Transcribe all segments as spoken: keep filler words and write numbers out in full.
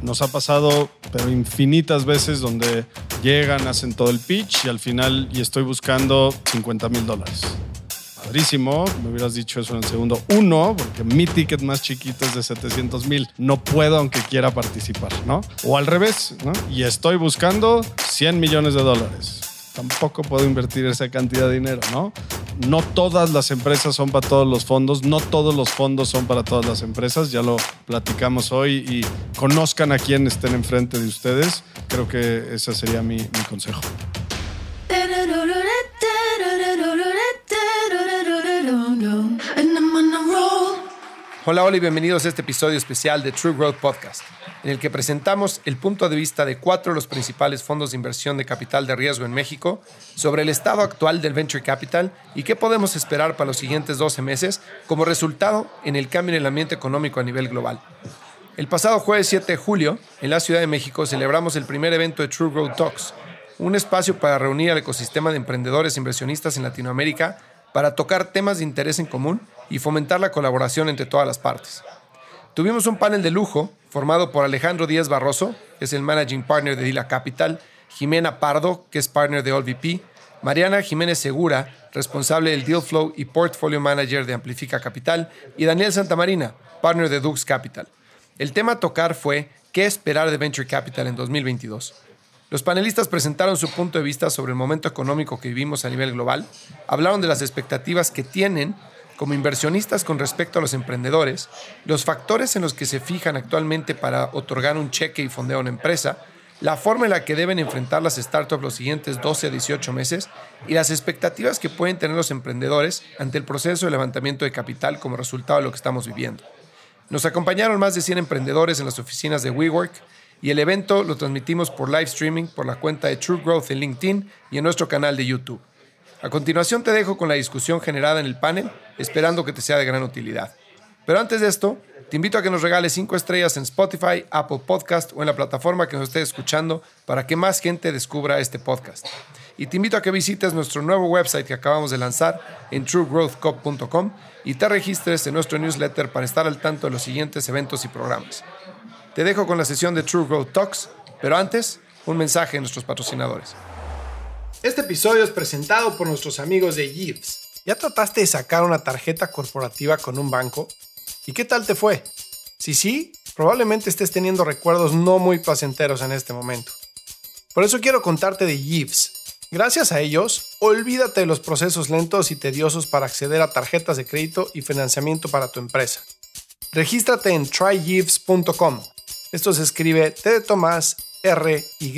Nos ha pasado, pero infinitas veces, donde llegan, hacen todo el pitch y al final, y estoy buscando cincuenta mil dólares. Padrísimo, me hubieras dicho eso en el segundo uno, porque mi ticket más chiquito es de setecientos mil. No puedo aunque quiera participar, ¿no? O al revés, ¿no? Y estoy buscando cien millones de dólares. Tampoco puedo invertir esa cantidad de dinero, ¿no? No todas las empresas son para todos los fondos, no todos los fondos son para todas las empresas, ya lo platicamos hoy, y conozcan a quien estén enfrente de ustedes. Creo que ese sería mi, mi consejo. Hola, hola y bienvenidos a este episodio especial de True Growth Podcast, en el que presentamos el punto de vista de cuatro de los principales fondos de inversión de capital de riesgo en México sobre el estado actual del venture capital y qué podemos esperar para los siguientes doce meses como resultado en el cambio en el ambiente económico a nivel global. El pasado jueves siete de julio, en la Ciudad de México, celebramos el primer evento de True Growth Talks, un espacio para reunir al ecosistema de emprendedores e inversionistas en Latinoamérica para tocar temas de interés en común y fomentar la colaboración entre todas las partes. Tuvimos un panel de lujo formado por Alejandro Díaz Barroso, que es el Managing Partner de Dila Capital, Jimena Pardo, que es Partner de All V P, Mariana Jiménez Segura, responsable del Deal Flow y Portfolio Manager de Amplifica Capital, y Daniel Santamarina, Partner de Dux Capital. El tema a tocar fue ¿qué esperar de Venture Capital en dos mil veintidós? Los panelistas presentaron su punto de vista sobre el momento económico que vivimos a nivel global, hablaron de las expectativas que tienen como inversionistas con respecto a los emprendedores, los factores en los que se fijan actualmente para otorgar un cheque y fondear una empresa, la forma en la que deben enfrentar las startups los siguientes doce a dieciocho meses y las expectativas que pueden tener los emprendedores ante el proceso de levantamiento de capital como resultado de lo que estamos viviendo. Nos acompañaron más de cien emprendedores en las oficinas de WeWork, y el evento lo transmitimos por live streaming por la cuenta de True Growth en LinkedIn y en nuestro canal de YouTube. A continuación te dejo con la discusión generada en el panel, esperando que te sea de gran utilidad. Pero antes de esto, te invito a que nos regales cinco estrellas en Spotify, Apple Podcast o en la plataforma que nos estés escuchando para que más gente descubra este podcast. Y te invito a que visites nuestro nuevo website que acabamos de lanzar en true growth corp punto com y te registres en nuestro newsletter para estar al tanto de los siguientes eventos y programas. Te dejo con la sesión de True Growth Talks, pero antes, un mensaje de nuestros patrocinadores. Este episodio es presentado por nuestros amigos de Yves. ¿Ya trataste de sacar una tarjeta corporativa con un banco? ¿Y qué tal te fue? Si sí, probablemente estés teniendo recuerdos no muy placenteros en este momento. Por eso quiero contarte de Yves. Gracias a ellos, olvídate de los procesos lentos y tediosos para acceder a tarjetas de crédito y financiamiento para tu empresa. Regístrate en try yves punto com. Esto se escribe T de Tomás, R, Y,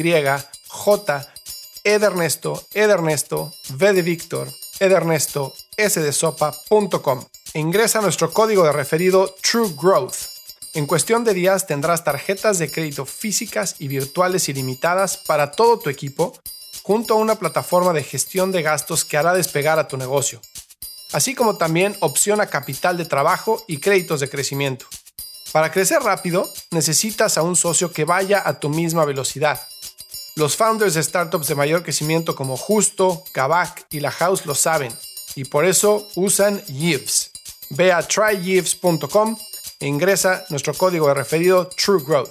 J, E de Ernesto, E de Ernesto, V de Víctor, E de Ernesto, S de Sopa punto com. E ingresa nuestro código de referido True Growth. En cuestión de días tendrás tarjetas de crédito físicas y virtuales ilimitadas para todo tu equipo, junto a una plataforma de gestión de gastos que hará despegar a tu negocio, así como también opción a capital de trabajo y créditos de crecimiento. Para crecer rápido, necesitas a un socio que vaya a tu misma velocidad. Los founders de startups de mayor crecimiento como Justo, Kavak y La House lo saben, y por eso usan Yves. Ve a try yves punto com e ingresa nuestro código de referido True Growth.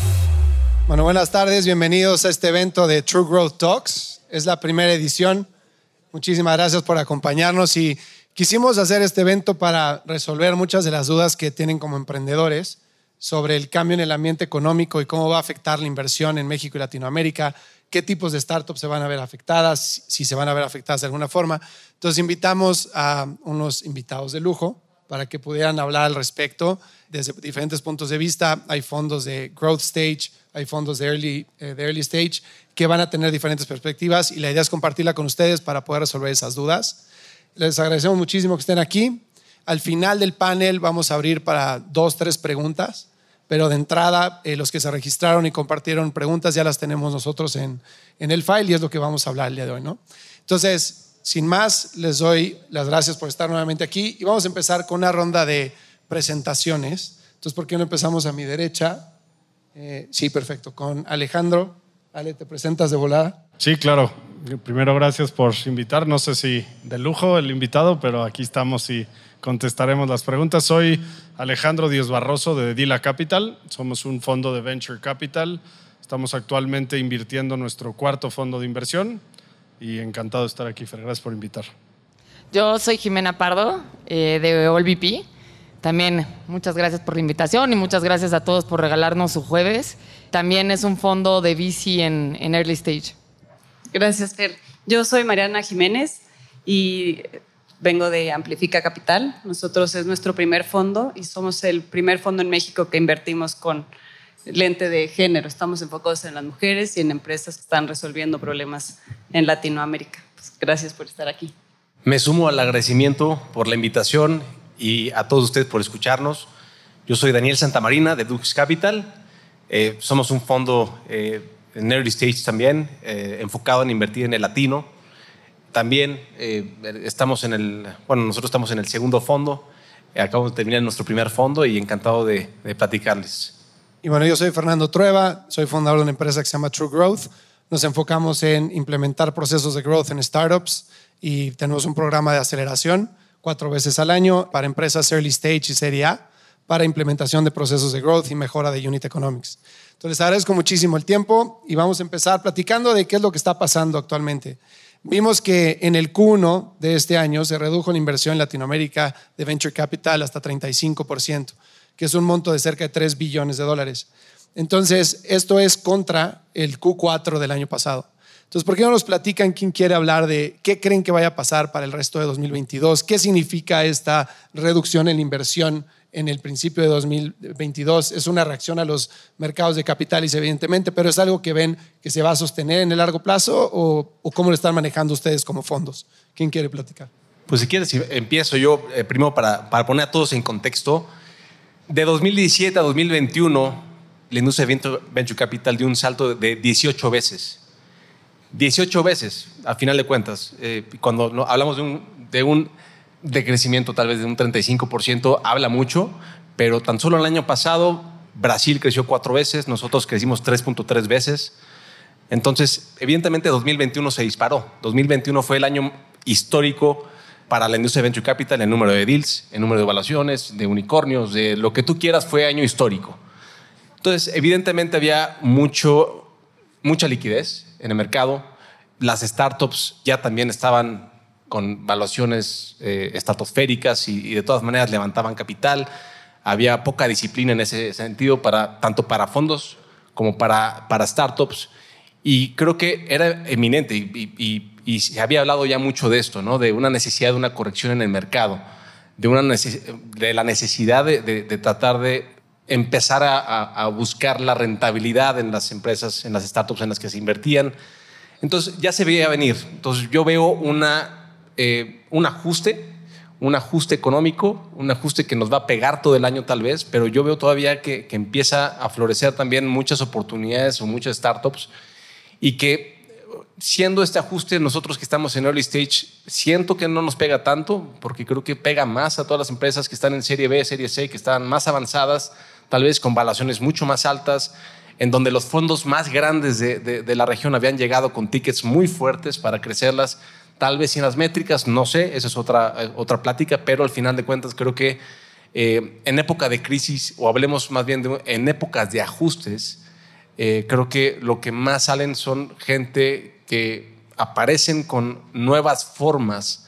Bueno, buenas tardes, bienvenidos a este evento de True Growth Talks. Es la primera edición. Muchísimas gracias por acompañarnos y quisimos hacer este evento para resolver muchas de las dudas que tienen como emprendedores sobre el cambio en el ambiente económico y cómo va a afectar la inversión en México y Latinoamérica, qué tipos de startups se van a ver afectadas, si se van a ver afectadas de alguna forma. Entonces invitamos a unos invitados de lujo para que pudieran hablar al respecto desde diferentes puntos de vista. Hay fondos de growth stage, hay fondos de early, eh, de early stage que van a tener diferentes perspectivas y la idea es compartirla con ustedes para poder resolver esas dudas. Les agradecemos muchísimo que estén aquí. Al final del panel vamos a abrir para dos, tres preguntas, pero de entrada eh, los que se registraron y compartieron preguntas ya las tenemos nosotros en, en el file y es lo que vamos a hablar el día de hoy, ¿no? Entonces, sin más, les doy las gracias por estar nuevamente aquí y vamos a empezar con una ronda de presentaciones. Entonces, ¿por qué no empezamos a mi derecha? Eh, sí, perfecto. Con Alejandro. Ale, ¿te presentas de volada? Sí, claro. Primero, gracias por invitar. No sé si de lujo el invitado, pero aquí estamos y contestaremos las preguntas. Soy Alejandro Díaz Barroso de Dila Capital. Somos un fondo de Venture Capital. Estamos actualmente invirtiendo nuestro cuarto fondo de inversión y encantado de estar aquí, Fer. Gracias por invitar. Yo soy Jimena Pardo, eh, de All V P. También muchas gracias por la invitación y muchas gracias a todos por regalarnos su jueves. También es un fondo de V C en, en Early Stage. Gracias, Fer. Yo soy Mariana Jiménez y vengo de Amplifica Capital. Nosotros es nuestro primer fondo y somos el primer fondo en México que invertimos con lente de género. Estamos enfocados en las mujeres y en empresas que están resolviendo problemas en Latinoamérica. Pues gracias por estar aquí. Me sumo al agradecimiento por la invitación y a todos ustedes por escucharnos. Yo soy Daniel Santamarina de Dux Capital. Eh, somos un fondo eh, en Early Stage también, eh, enfocado en invertir en el latino. También eh, estamos en el, bueno, nosotros estamos en el segundo fondo. Acabamos de terminar nuestro primer fondo y encantado de, de platicarles. Y bueno, yo soy Fernando Trueba, soy fundador de una empresa que se llama True Growth. Nos enfocamos en implementar procesos de growth en startups y tenemos un programa de aceleración cuatro veces al año para empresas early stage y serie A para implementación de procesos de growth y mejora de unit economics. Entonces, les agradezco muchísimo el tiempo y vamos a empezar platicando de qué es lo que está pasando actualmente. Vimos que en el Q uno de este año se redujo la inversión en Latinoamérica de Venture Capital hasta treinta y cinco por ciento, que es un monto de cerca de tres billones de dólares. Entonces, esto es contra el Q cuatro del año pasado. Entonces, ¿por qué no nos platican quién quiere hablar de qué creen que vaya a pasar para el resto de dos mil veintidós? ¿Qué significa esta reducción en la inversión en el principio de dos mil veintidós? Es una reacción a los mercados de capitales, evidentemente, pero ¿es algo que ven que se va a sostener en el largo plazo o, o cómo lo están manejando ustedes como fondos? ¿Quién quiere platicar? Pues si quieres, empiezo yo eh, primero para, para poner a todos en contexto. De dos mil diecisiete a dos mil veintiuno, la industria de Venture Capital dio un salto de dieciocho veces. dieciocho veces, a final de cuentas. Eh, cuando no, hablamos de un, de un decrecimiento tal vez de un treinta y cinco por ciento, habla mucho, pero tan solo el año pasado Brasil creció cuatro veces, nosotros crecimos tres punto tres veces. Entonces, evidentemente dos mil veintiuno se disparó. dos mil veintiuno fue el año histórico para la industria de Venture Capital, el número de deals, el número de evaluaciones, de unicornios, de lo que tú quieras, fue año histórico. Entonces, evidentemente había mucho, mucha liquidez en el mercado. Las startups ya también estaban con valuaciones eh, estratosféricas y, y de todas maneras levantaban capital. Había poca disciplina en ese sentido, para, tanto para fondos como para, para startups. Y creo que era eminente y, y, y se había hablado ya mucho de esto, ¿no? De una necesidad de una corrección en el mercado, de, una neces- de la necesidad de, de, de tratar de empezar a, a, a buscar la rentabilidad en las empresas, en las startups en las que se invertían. Entonces ya se veía venir. Entonces yo veo una, eh, un ajuste, un ajuste económico, un ajuste que nos va a pegar todo el año tal vez, pero yo veo todavía que, que empieza a florecer también muchas oportunidades o muchas startups y que siendo este ajuste, nosotros que estamos en early stage, siento que no nos pega tanto, porque creo que pega más a todas las empresas que están en serie B, serie C, que están más avanzadas, tal vez con valuaciones mucho más altas, en donde los fondos más grandes de, de, de la región habían llegado con tickets muy fuertes para crecerlas, tal vez sin las métricas, no sé, esa es otra, otra plática, pero al final de cuentas creo que eh, en época de crisis, o hablemos más bien de en épocas de ajustes, eh, creo que lo que más salen son gente que aparecen con nuevas formas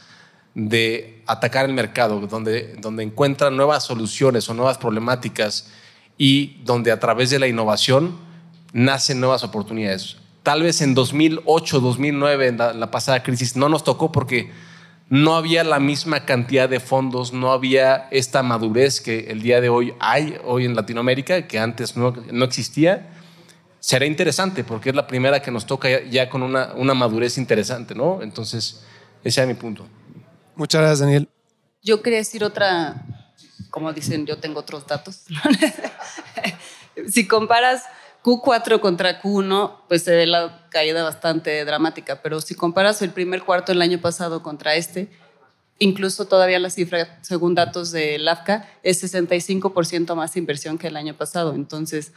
de atacar el mercado, donde, donde encuentran nuevas soluciones o nuevas problemáticas y donde a través de la innovación nacen nuevas oportunidades. Tal vez en dos mil ocho, dos mil nueve, en la, en la pasada crisis, no nos tocó porque no había la misma cantidad de fondos, no había esta madurez que el día de hoy hay hoy en Latinoamérica, que antes no, no existía. Será interesante porque es la primera que nos toca ya, ya con una, una madurez interesante, ¿no? Entonces, ese es mi punto. Muchas gracias, Daniel. Yo quería decir otra, como dicen, yo tengo otros datos. Si comparas Q cuatro contra Q uno, pues se ve la caída bastante dramática, pero si comparas el primer cuarto del año pasado contra este, incluso todavía la cifra, según datos de LAFCA, es sesenta y cinco por ciento más inversión que el año pasado. Entonces,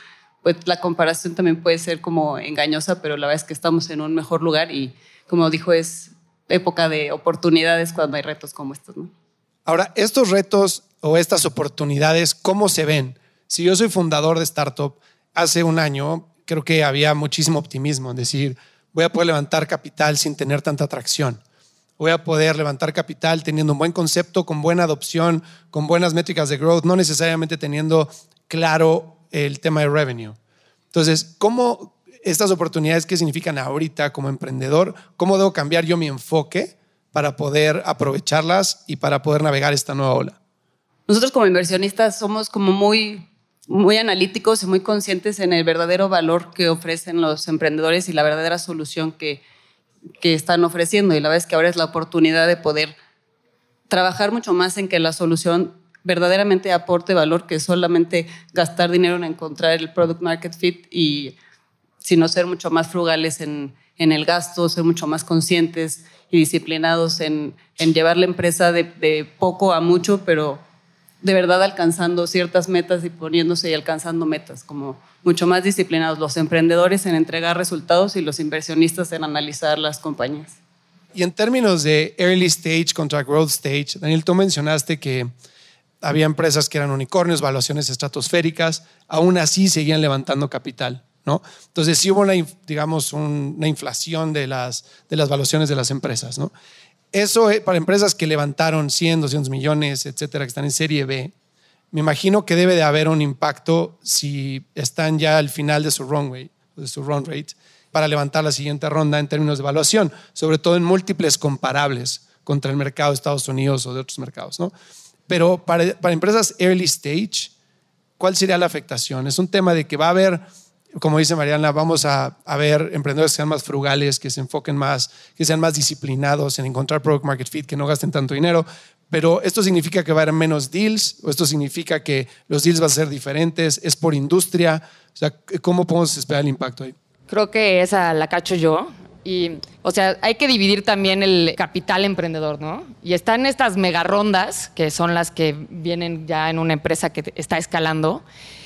pues la comparación también puede ser como engañosa, pero la verdad es que estamos en un mejor lugar y, como dijo, es época de oportunidades cuando hay retos como estos, ¿no? Ahora, estos retos o estas oportunidades, ¿cómo se ven? Si yo soy fundador de startup, hace un año creo que había muchísimo optimismo en decir, voy a poder levantar capital sin tener tanta atracción. Voy a poder levantar capital teniendo un buen concepto, con buena adopción, con buenas métricas de growth, no necesariamente teniendo claro el tema de revenue. Entonces, ¿cómo estas oportunidades qué significan ahorita como emprendedor? ¿Cómo debo cambiar yo mi enfoque para poder aprovecharlas y para poder navegar esta nueva ola? Nosotros como inversionistas somos como muy, muy analíticos y muy conscientes en el verdadero valor que ofrecen los emprendedores y la verdadera solución que, que están ofreciendo. Y la verdad es que ahora es la oportunidad de poder trabajar mucho más en que la solución verdaderamente aporte valor, que solamente gastar dinero en encontrar el product market fit, y sino ser mucho más frugales en, en el gasto, ser mucho más conscientes y disciplinados en, en llevar la empresa de, de poco a mucho, pero de verdad alcanzando ciertas metas y poniéndose y alcanzando metas, como mucho más disciplinados los emprendedores en entregar resultados y los inversionistas en analizar las compañías. Y en términos de early stage contra growth stage, Daniel, tú mencionaste que había empresas que eran unicornios, valuaciones estratosféricas, aún así seguían levantando capital, ¿no? Entonces sí hubo una, digamos, una inflación de las, de las valuaciones de las empresas, ¿no? Eso para empresas que levantaron cien, doscientos millones, etcétera, que están en serie B, me imagino que debe de haber un impacto si están ya al final de su runway, de su run rate, para levantar la siguiente ronda en términos de evaluación, sobre todo en múltiples comparables contra el mercado de Estados Unidos o de otros mercados, ¿no? Pero para, para empresas early stage, ¿cuál sería la afectación? Es un tema de que va a haber, como dice Mariana, vamos a, a ver emprendedores que sean más frugales, que se enfoquen más, que sean más disciplinados en encontrar product market fit, que no gasten tanto dinero. Pero ¿esto significa que va a haber menos deals? ¿O esto significa que los deals van a ser diferentes? ¿Es por industria? O sea, ¿cómo podemos esperar el impacto ahí? Creo que esa la cacho yo. Y, o sea, hay que dividir también el capital emprendedor, ¿no? Y están estas mega rondas, que son las que vienen ya en una empresa que está escalando.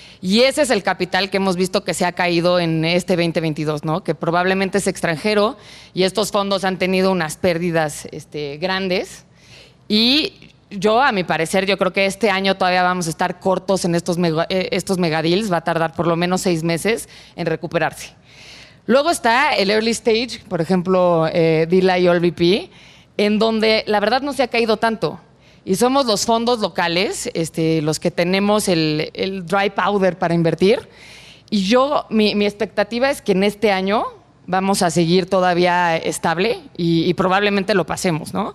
Y ese es el capital que hemos visto que se ha caído en este veinte veintidós, ¿no? Que probablemente es extranjero y estos fondos han tenido unas pérdidas este, grandes. Y yo, a mi parecer, yo creo que este año todavía vamos a estar cortos en estos, mega, eh, estos megadeals. Va a tardar por lo menos seis meses en recuperarse. Luego está el early stage, por ejemplo, eh, Dila y All V P, en donde la verdad no se ha caído tanto. Y somos los fondos locales, este, los que tenemos el, el dry powder para invertir. Y yo, mi, mi expectativa es que en este año vamos a seguir todavía estable y, y probablemente lo pasemos, ¿no?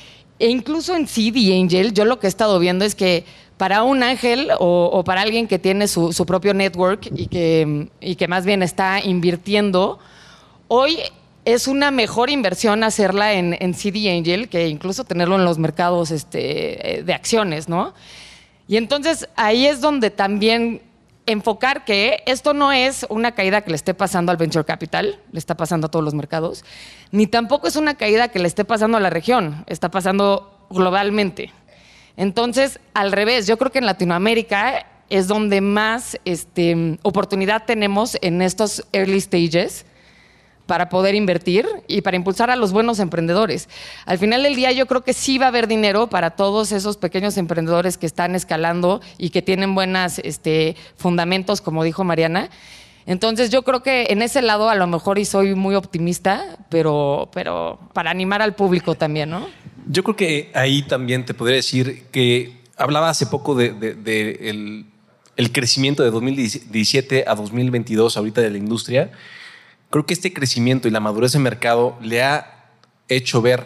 E incluso en Seed y Angel, yo lo que he estado viendo es que para un ángel o, o para alguien que tiene su, su propio network y que, y que más bien está invirtiendo, hoy es una mejor inversión hacerla en, en Seed y Angel que incluso tenerlo en los mercados este, de acciones, ¿no? Y entonces ahí es donde también enfocar que esto no es una caída que le esté pasando al venture capital, le está pasando a todos los mercados, ni tampoco es una caída que le esté pasando a la región, está pasando globalmente. Entonces, al revés, yo creo que en Latinoamérica es donde más este, oportunidad tenemos en estos early stages para poder invertir y para impulsar a los buenos emprendedores. Al final del día yo creo que sí va a haber dinero para todos esos pequeños emprendedores que están escalando y que tienen buenos este, fundamentos, como dijo Mariana. Entonces yo creo que en ese lado a lo mejor y soy muy optimista, pero, pero para animar al público también, ¿no? Yo creo que ahí también te podría decir que hablaba hace poco de, de, de el, el crecimiento de dos mil diecisiete a dos mil veintidós ahorita de la industria. Creo que este crecimiento y la madurez del mercado le ha hecho ver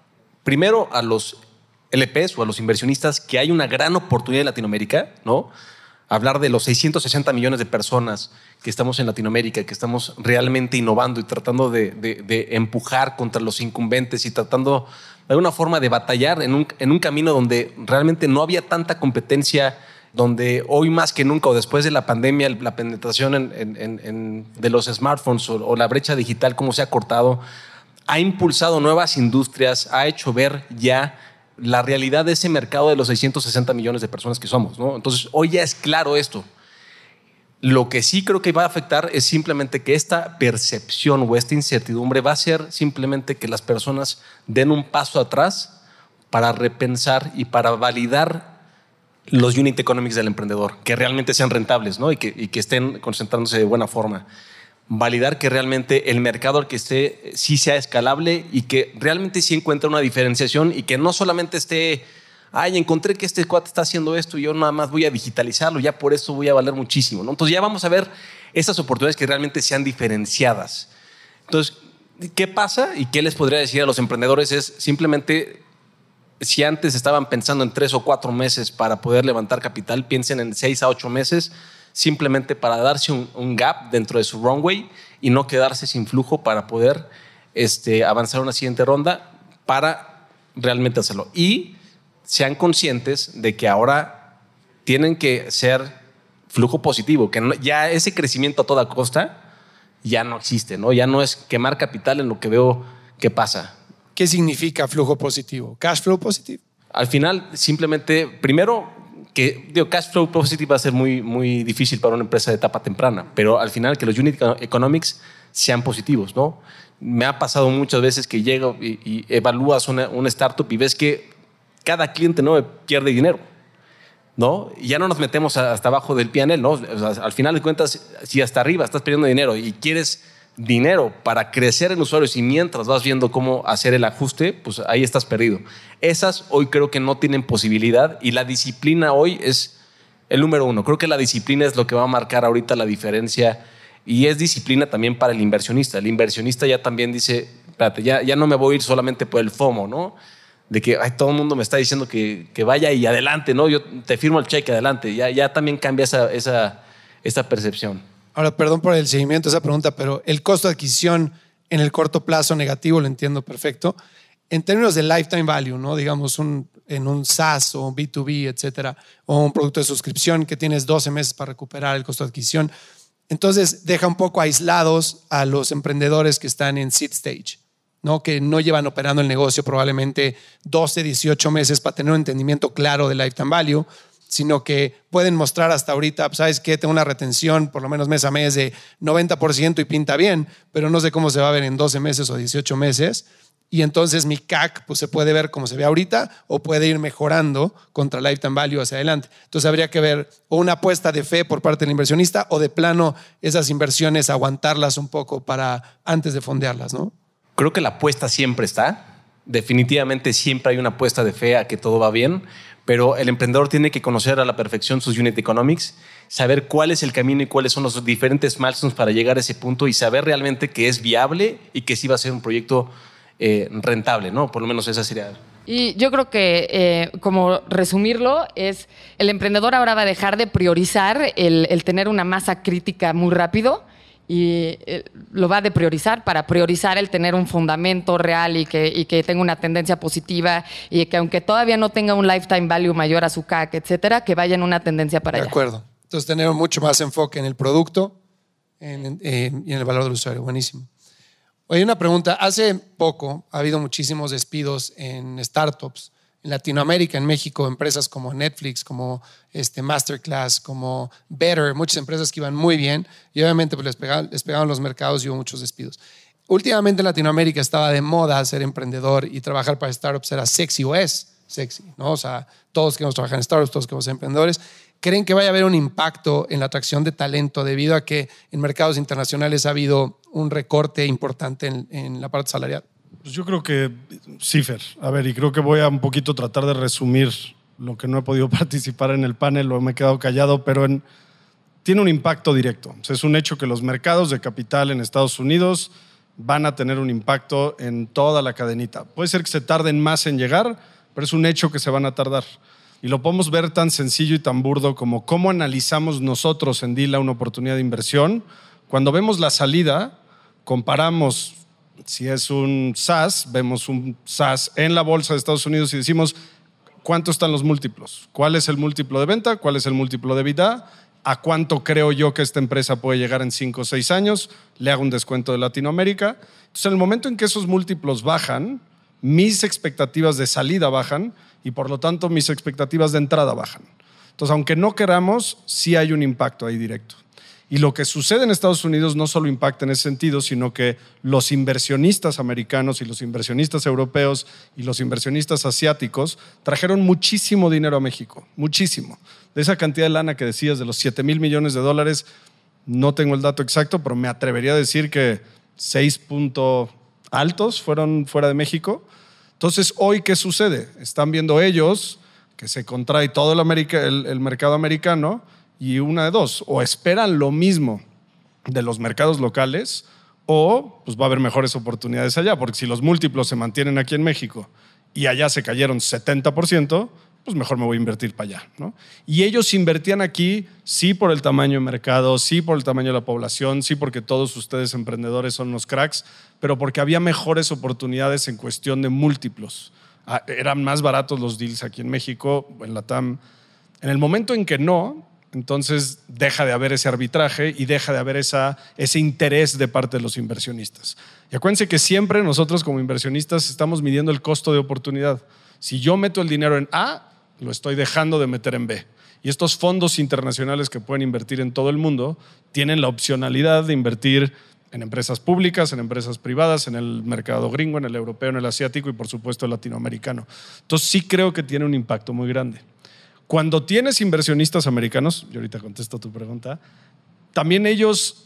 primero a los L Ps o a los inversionistas que hay una gran oportunidad en Latinoamérica, ¿no? Hablar de los seiscientos sesenta millones de personas que estamos en Latinoamérica, que estamos realmente innovando y tratando de, de, de empujar contra los incumbentes y tratando de alguna forma de batallar en un, en un camino donde realmente no había tanta competencia, donde hoy más que nunca o después de la pandemia la penetración en, en, en, de los smartphones o, o la brecha digital, cómo se ha cortado, ha impulsado nuevas industrias, ha hecho ver ya la realidad de ese mercado de los seiscientos sesenta millones de personas que somos, ¿no? Entonces, hoy ya es claro esto. Lo que sí creo que va a afectar es simplemente que esta percepción o esta incertidumbre va a ser simplemente que las personas den un paso atrás para repensar y para validar los unit economics del emprendedor, que realmente sean rentables, ¿no? y, que, y que estén concentrándose de buena forma. Validar que realmente el mercado al que esté sí sea escalable y que realmente sí encuentre una diferenciación y que no solamente esté... Ay, encontré que este cuate está haciendo esto y yo nada más voy a digitalizarlo, ya por eso voy a valer muchísimo, ¿no? Entonces ya vamos a ver esas oportunidades que realmente sean diferenciadas. Entonces, ¿qué pasa y qué les podría decir a los emprendedores? Es simplemente, si antes estaban pensando en tres o cuatro meses para poder levantar capital, piensen en seis a ocho meses, simplemente para darse un, un gap dentro de su runway y no quedarse sin flujo para poder este, avanzar a una siguiente ronda para realmente hacerlo. Y sean conscientes de que ahora tienen que ser flujo positivo, que no, ya ese crecimiento a toda costa ya no existe, ¿no? Ya no es quemar capital en lo que veo que pasa. ¿Qué significa flujo positivo? ¿Cash flow positivo? Al final, simplemente, primero, que digo, cash flow positivo va a ser muy, muy difícil para una empresa de etapa temprana, pero al final que los unit economics sean positivos, ¿no? Me ha pasado muchas veces que llego y, y evalúas una, una startup y ves que cada cliente no pierde dinero, ¿no? Y ya no nos metemos hasta abajo del P and L, ¿no? O sea, al final de cuentas, si hasta arriba estás perdiendo dinero y quieres dinero para crecer en usuarios y mientras vas viendo cómo hacer el ajuste, pues ahí estás perdido. Esas hoy creo que no tienen posibilidad y la disciplina hoy es el número uno. Creo que la disciplina es lo que va a marcar ahorita la diferencia y es disciplina también para el inversionista. El inversionista ya también dice, espérate, ya, ya no me voy a ir solamente por el FOMO, ¿no? De que ay, todo el mundo me está diciendo que, que vaya y adelante, ¿no? Yo te firmo el cheque, adelante. Ya, ya también cambia esa, esa, esa percepción. Ahora, perdón por el seguimiento de esa pregunta, pero el costo de adquisición en el corto plazo negativo, lo entiendo perfecto. En términos de lifetime value, ¿no? Digamos, un, en un SaaS o un B dos B, etcétera, o un producto de suscripción que tienes doce meses para recuperar el costo de adquisición. Entonces, deja un poco aislados a los emprendedores que están en seed stage, ¿no? Que no llevan operando el negocio probablemente doce, dieciocho meses para tener un entendimiento claro del lifetime value, sino que pueden mostrar hasta ahorita, ¿sabes qué? Tengo una retención por lo menos mes a mes de noventa por ciento y pinta bien, pero no sé cómo se va a ver en doce meses o dieciocho meses. Y entonces mi C A C pues, se puede ver como se ve ahorita o puede ir mejorando contra lifetime value hacia adelante. Entonces habría que ver o una apuesta de fe por parte del inversionista o de plano esas inversiones aguantarlas un poco para antes de fondearlas, ¿no? Creo que la apuesta siempre está. Definitivamente siempre hay una apuesta de fe a que todo va bien, pero el emprendedor tiene que conocer a la perfección sus unit economics, saber cuál es el camino y cuáles son los diferentes milestones para llegar a ese punto y saber realmente que es viable y que sí va a ser un proyecto eh, rentable, ¿no? Por lo menos esa sería... Y yo creo que, eh, como resumirlo, es el emprendedor ahora va a dejar de priorizar el, el tener una masa crítica muy rápido y eh, lo va a priorizar para priorizar el tener un fundamento real y que, y que tenga una tendencia positiva y que aunque todavía no tenga un lifetime value mayor a su C A C, etcétera, que vaya en una tendencia para allá. De acuerdo. Entonces tener mucho más enfoque en el producto en, en, en, y en el valor del usuario. Buenísimo. Oye, una pregunta. Hace poco ha habido muchísimos despidos en startups. En Latinoamérica, en México, empresas como Netflix, como este Masterclass, como Better, muchas empresas que iban muy bien y obviamente pues les, pegaban, les pegaban los mercados y hubo muchos despidos. Últimamente en Latinoamérica estaba de moda ser emprendedor y trabajar para startups era sexy o es sexy, ¿no? O sea, todos queremos trabajar en startups, todos queremos ser emprendedores. ¿Creen que vaya a haber un impacto en la atracción de talento debido a que en mercados internacionales ha habido un recorte importante en, en la parte salarial? Pues yo creo que sí, Fer. A ver, y creo que voy a un poquito tratar de resumir lo que no he podido participar en el panel o me he quedado callado, pero en, tiene un impacto directo. O sea, es un hecho que los mercados de capital en Estados Unidos van a tener un impacto en toda la cadenita. Puede ser que se tarden más en llegar, pero es un hecho que se van a tardar. Y lo podemos ver tan sencillo y tan burdo como cómo analizamos nosotros en Dila una oportunidad de inversión. Cuando vemos la salida, comparamos... Si es un SaaS, vemos un SaaS en la bolsa de Estados Unidos y decimos cuánto están los múltiplos, cuál es el múltiplo de venta, cuál es el múltiplo de EBITDA, a cuánto creo yo que esta empresa puede llegar en cinco o seis años, le hago un descuento de Latinoamérica. Entonces, en el momento en que esos múltiplos bajan, mis expectativas de salida bajan y por lo tanto mis expectativas de entrada bajan. Entonces, aunque no queramos, sí hay un impacto ahí directo. Y lo que sucede en Estados Unidos no solo impacta en ese sentido, sino que los inversionistas americanos y los inversionistas europeos y los inversionistas asiáticos trajeron muchísimo dinero a México, muchísimo. De esa cantidad de lana que decías, de los siete mil millones de dólares, no tengo el dato exacto, pero me atrevería a decir que seis puntos altos fueron fuera de México. Entonces, hoy, ¿qué sucede? Están viendo ellos que se contrae todo el, America, el, el mercado americano y una de dos, o esperan lo mismo de los mercados locales o pues va a haber mejores oportunidades allá, porque si los múltiplos se mantienen aquí en México y allá se cayeron setenta por ciento, pues mejor me voy a invertir para allá, ¿no? Y ellos invertían aquí sí por el tamaño de mercado, sí por el tamaño de la población, sí porque todos ustedes emprendedores son unos cracks, pero porque había mejores oportunidades en cuestión de múltiplos. Ah, eran más baratos los deals aquí en México, en la T A M. En el momento en que no, entonces deja de haber ese arbitraje y deja de haber esa, ese interés de parte de los inversionistas. Y acuérdense que siempre nosotros como inversionistas estamos midiendo el costo de oportunidad. Si yo meto el dinero en A, lo estoy dejando de meter en B. Y estos fondos internacionales que pueden invertir en todo el mundo tienen la opcionalidad de invertir en empresas públicas, en empresas privadas, en el mercado gringo, en el europeo, en el asiático y por supuesto el latinoamericano. Entonces sí creo que tiene un impacto muy grande. Cuando tienes inversionistas americanos, yo ahorita contesto tu pregunta, también ellos,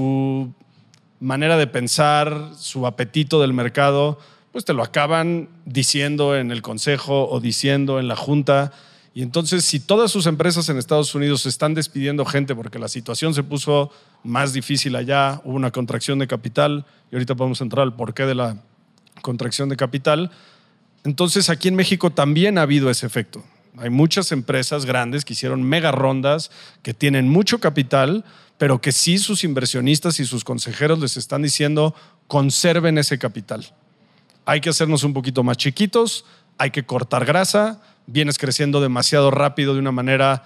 su manera de pensar, su apetito del mercado, pues te lo acaban diciendo en el consejo o diciendo en la junta. Y entonces, si todas sus empresas en Estados Unidos están despidiendo gente porque la situación se puso más difícil allá, hubo una contracción de capital, y ahorita podemos entrar al porqué de la contracción de capital, entonces aquí en México también ha habido ese efecto. Hay muchas empresas grandes que hicieron mega rondas, que tienen mucho capital, pero que sí sus inversionistas y sus consejeros les están diciendo conserven ese capital. Hay que hacernos un poquito más chiquitos, hay que cortar grasa, vienes creciendo demasiado rápido de una manera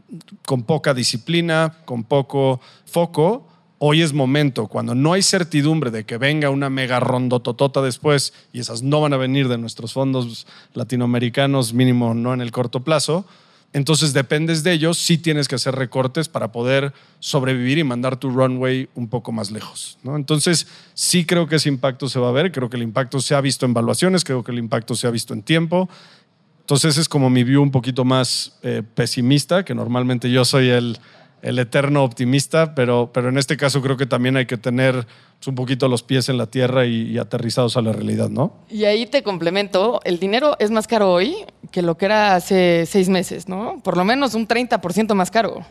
con poca disciplina, con poco foco. Hoy es momento, cuando no hay certidumbre de que venga una mega rondototota después, y esas no van a venir de nuestros fondos latinoamericanos, mínimo no en el corto plazo, entonces dependes de ellos, sí tienes que hacer recortes para poder sobrevivir y mandar tu runway un poco más lejos, ¿no? Entonces sí creo que ese impacto se va a ver, creo que el impacto se ha visto en valuaciones, creo que el impacto se ha visto en tiempo. Entonces es como mi view un poquito más eh, pesimista, que normalmente yo soy el, el eterno optimista, pero, pero en este caso creo que también hay que tener pues, un poquito los pies en la tierra y, y aterrizados a la realidad, ¿no? Y ahí te complemento, el dinero es más caro hoy que lo que era hace seis meses, ¿no? Por lo menos un treinta por ciento más caro.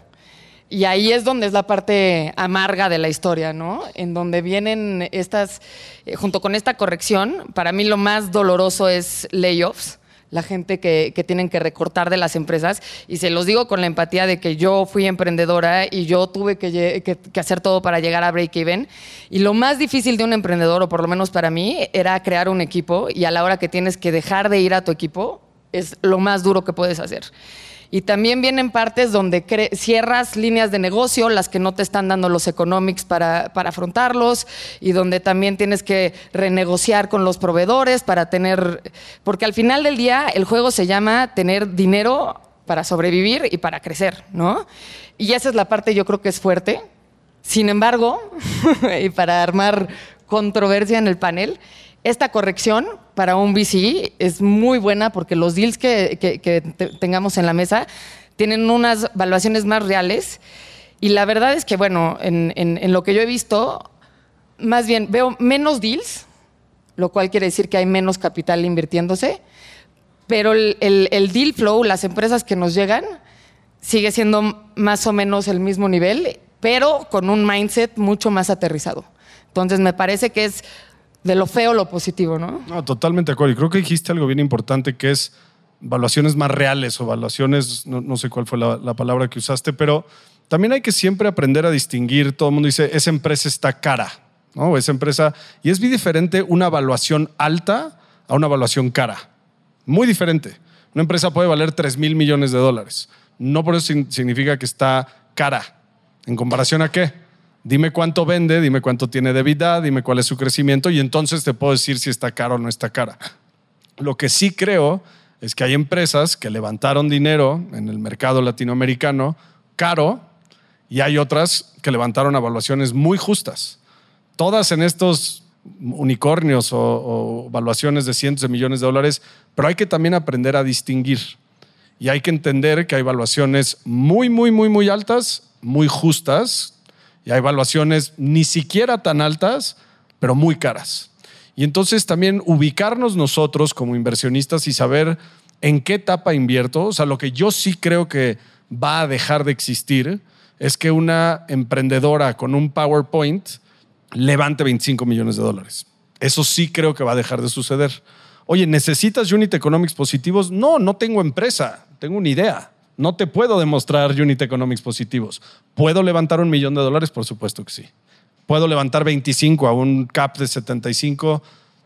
Y ahí es donde es la parte amarga de la historia, ¿no? En donde vienen estas, eh, junto con esta corrección, para mí lo más doloroso es layoffs, la gente que, que tienen que recortar de las empresas. Y se los digo con la empatía de que yo fui emprendedora y yo tuve que, que, que hacer todo para llegar a break-even. Y lo más difícil de un emprendedor, o por lo menos para mí, era crear un equipo. Y a la hora que tienes que dejar de ir a tu equipo, es lo más duro que puedes hacer. Y también vienen partes donde cre- cierras líneas de negocio, las que no te están dando los economics para, para afrontarlos, y donde también tienes que renegociar con los proveedores para tener... Porque al final del día el juego se llama tener dinero para sobrevivir y para crecer, ¿no? Y esa es la parte yo creo que es fuerte. Sin embargo, y para armar controversia en el panel, esta corrección para un V C es muy buena porque los deals que, que, que te, tengamos en la mesa tienen unas valuaciones más reales. Y la verdad es que, bueno, en, en, en lo que yo he visto, más bien veo menos deals, lo cual quiere decir que hay menos capital invirtiéndose, pero el, el, el deal flow, las empresas que nos llegan, sigue siendo más o menos el mismo nivel, pero con un mindset mucho más aterrizado. Entonces me parece que es de lo feo lo positivo, ¿no? No, totalmente de acuerdo. Y creo que dijiste algo bien importante, que es valuaciones más reales o valuaciones, no, no sé cuál fue la, la palabra que usaste, pero también hay que siempre aprender a distinguir. Todo el mundo dice, esa empresa está cara, ¿no? Esa empresa, y es muy diferente una valuación alta a una valuación cara. Muy diferente. Una empresa puede valer tres mil millones de dólares. No por eso significa que está cara. ¿En comparación a qué? Dime cuánto vende, dime cuánto tiene de EBITDA, dime cuál es su crecimiento y entonces te puedo decir si está cara o no está cara. Lo que sí creo es que hay empresas que levantaron dinero en el mercado latinoamericano caro y hay otras que levantaron evaluaciones muy justas. Todas en estos unicornios o, o valuaciones de cientos de millones de dólares, pero hay que también aprender a distinguir. Y hay que entender que hay valuaciones muy, muy, muy, muy altas, muy justas, y hay valuaciones ni siquiera tan altas, pero muy caras. Y entonces también ubicarnos nosotros como inversionistas y saber en qué etapa invierto. O sea, lo que yo sí creo que va a dejar de existir es que una emprendedora con un PowerPoint levante veinticinco millones de dólares. Eso sí creo que va a dejar de suceder. Oye, ¿necesitas unit economics positivos? No, no tengo empresa, tengo una idea. No te puedo demostrar unit economics positivos. ¿Puedo levantar un millón de dólares? Por supuesto que sí. ¿Puedo levantar veinticinco a un cap de setenta y cinco?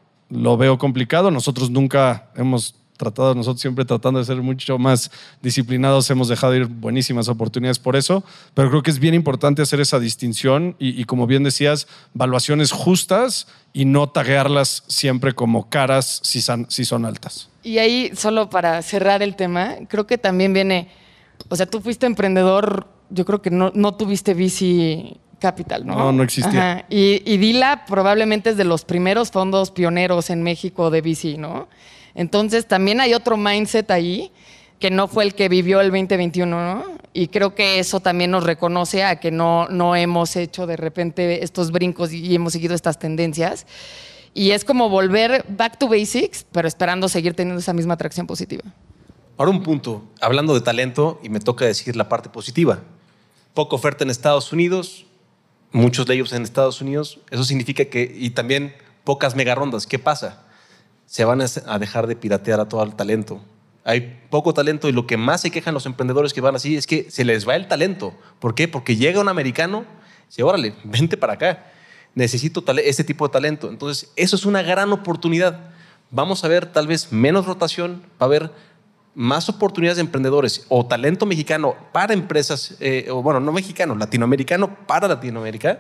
Lo veo complicado. Nosotros nunca hemos tratado, nosotros siempre tratando de ser mucho más disciplinados, hemos dejado ir buenísimas oportunidades por eso, pero creo que es bien importante hacer esa distinción y, y como bien decías, valuaciones justas y no taguearlas siempre como caras si son, si son altas. Y ahí, solo para cerrar el tema, creo que también viene, o sea, tú fuiste emprendedor, yo creo que no, no tuviste V C Capital, ¿no? No, no existía. Ajá. Y, y Dila probablemente es de los primeros fondos pioneros en México de V C, ¿no? Entonces también hay otro mindset ahí que no fue el que vivió el veinte veintiuno, ¿no? Y creo que eso también nos reconoce a que no, no hemos hecho de repente estos brincos y hemos seguido estas tendencias. Y es como volver back to basics, pero esperando seguir teniendo esa misma atracción positiva. Ahora un punto, hablando de talento, y me toca decir la parte positiva. Poca oferta en Estados Unidos, muchos de ellos en Estados Unidos. Eso significa que, y también pocas mega rondas. ¿Qué pasa? Se van a dejar de piratear a todo el talento. Hay poco talento y lo que más se quejan los emprendedores que van así es que se les va el talento. ¿Por qué? Porque llega un americano y dice, órale, vente para acá. Necesito este tipo de talento. Entonces, eso es una gran oportunidad. Vamos a ver tal vez menos rotación, va a haber más oportunidades de emprendedores o talento mexicano para empresas, eh, o bueno, no mexicano, latinoamericano para Latinoamérica.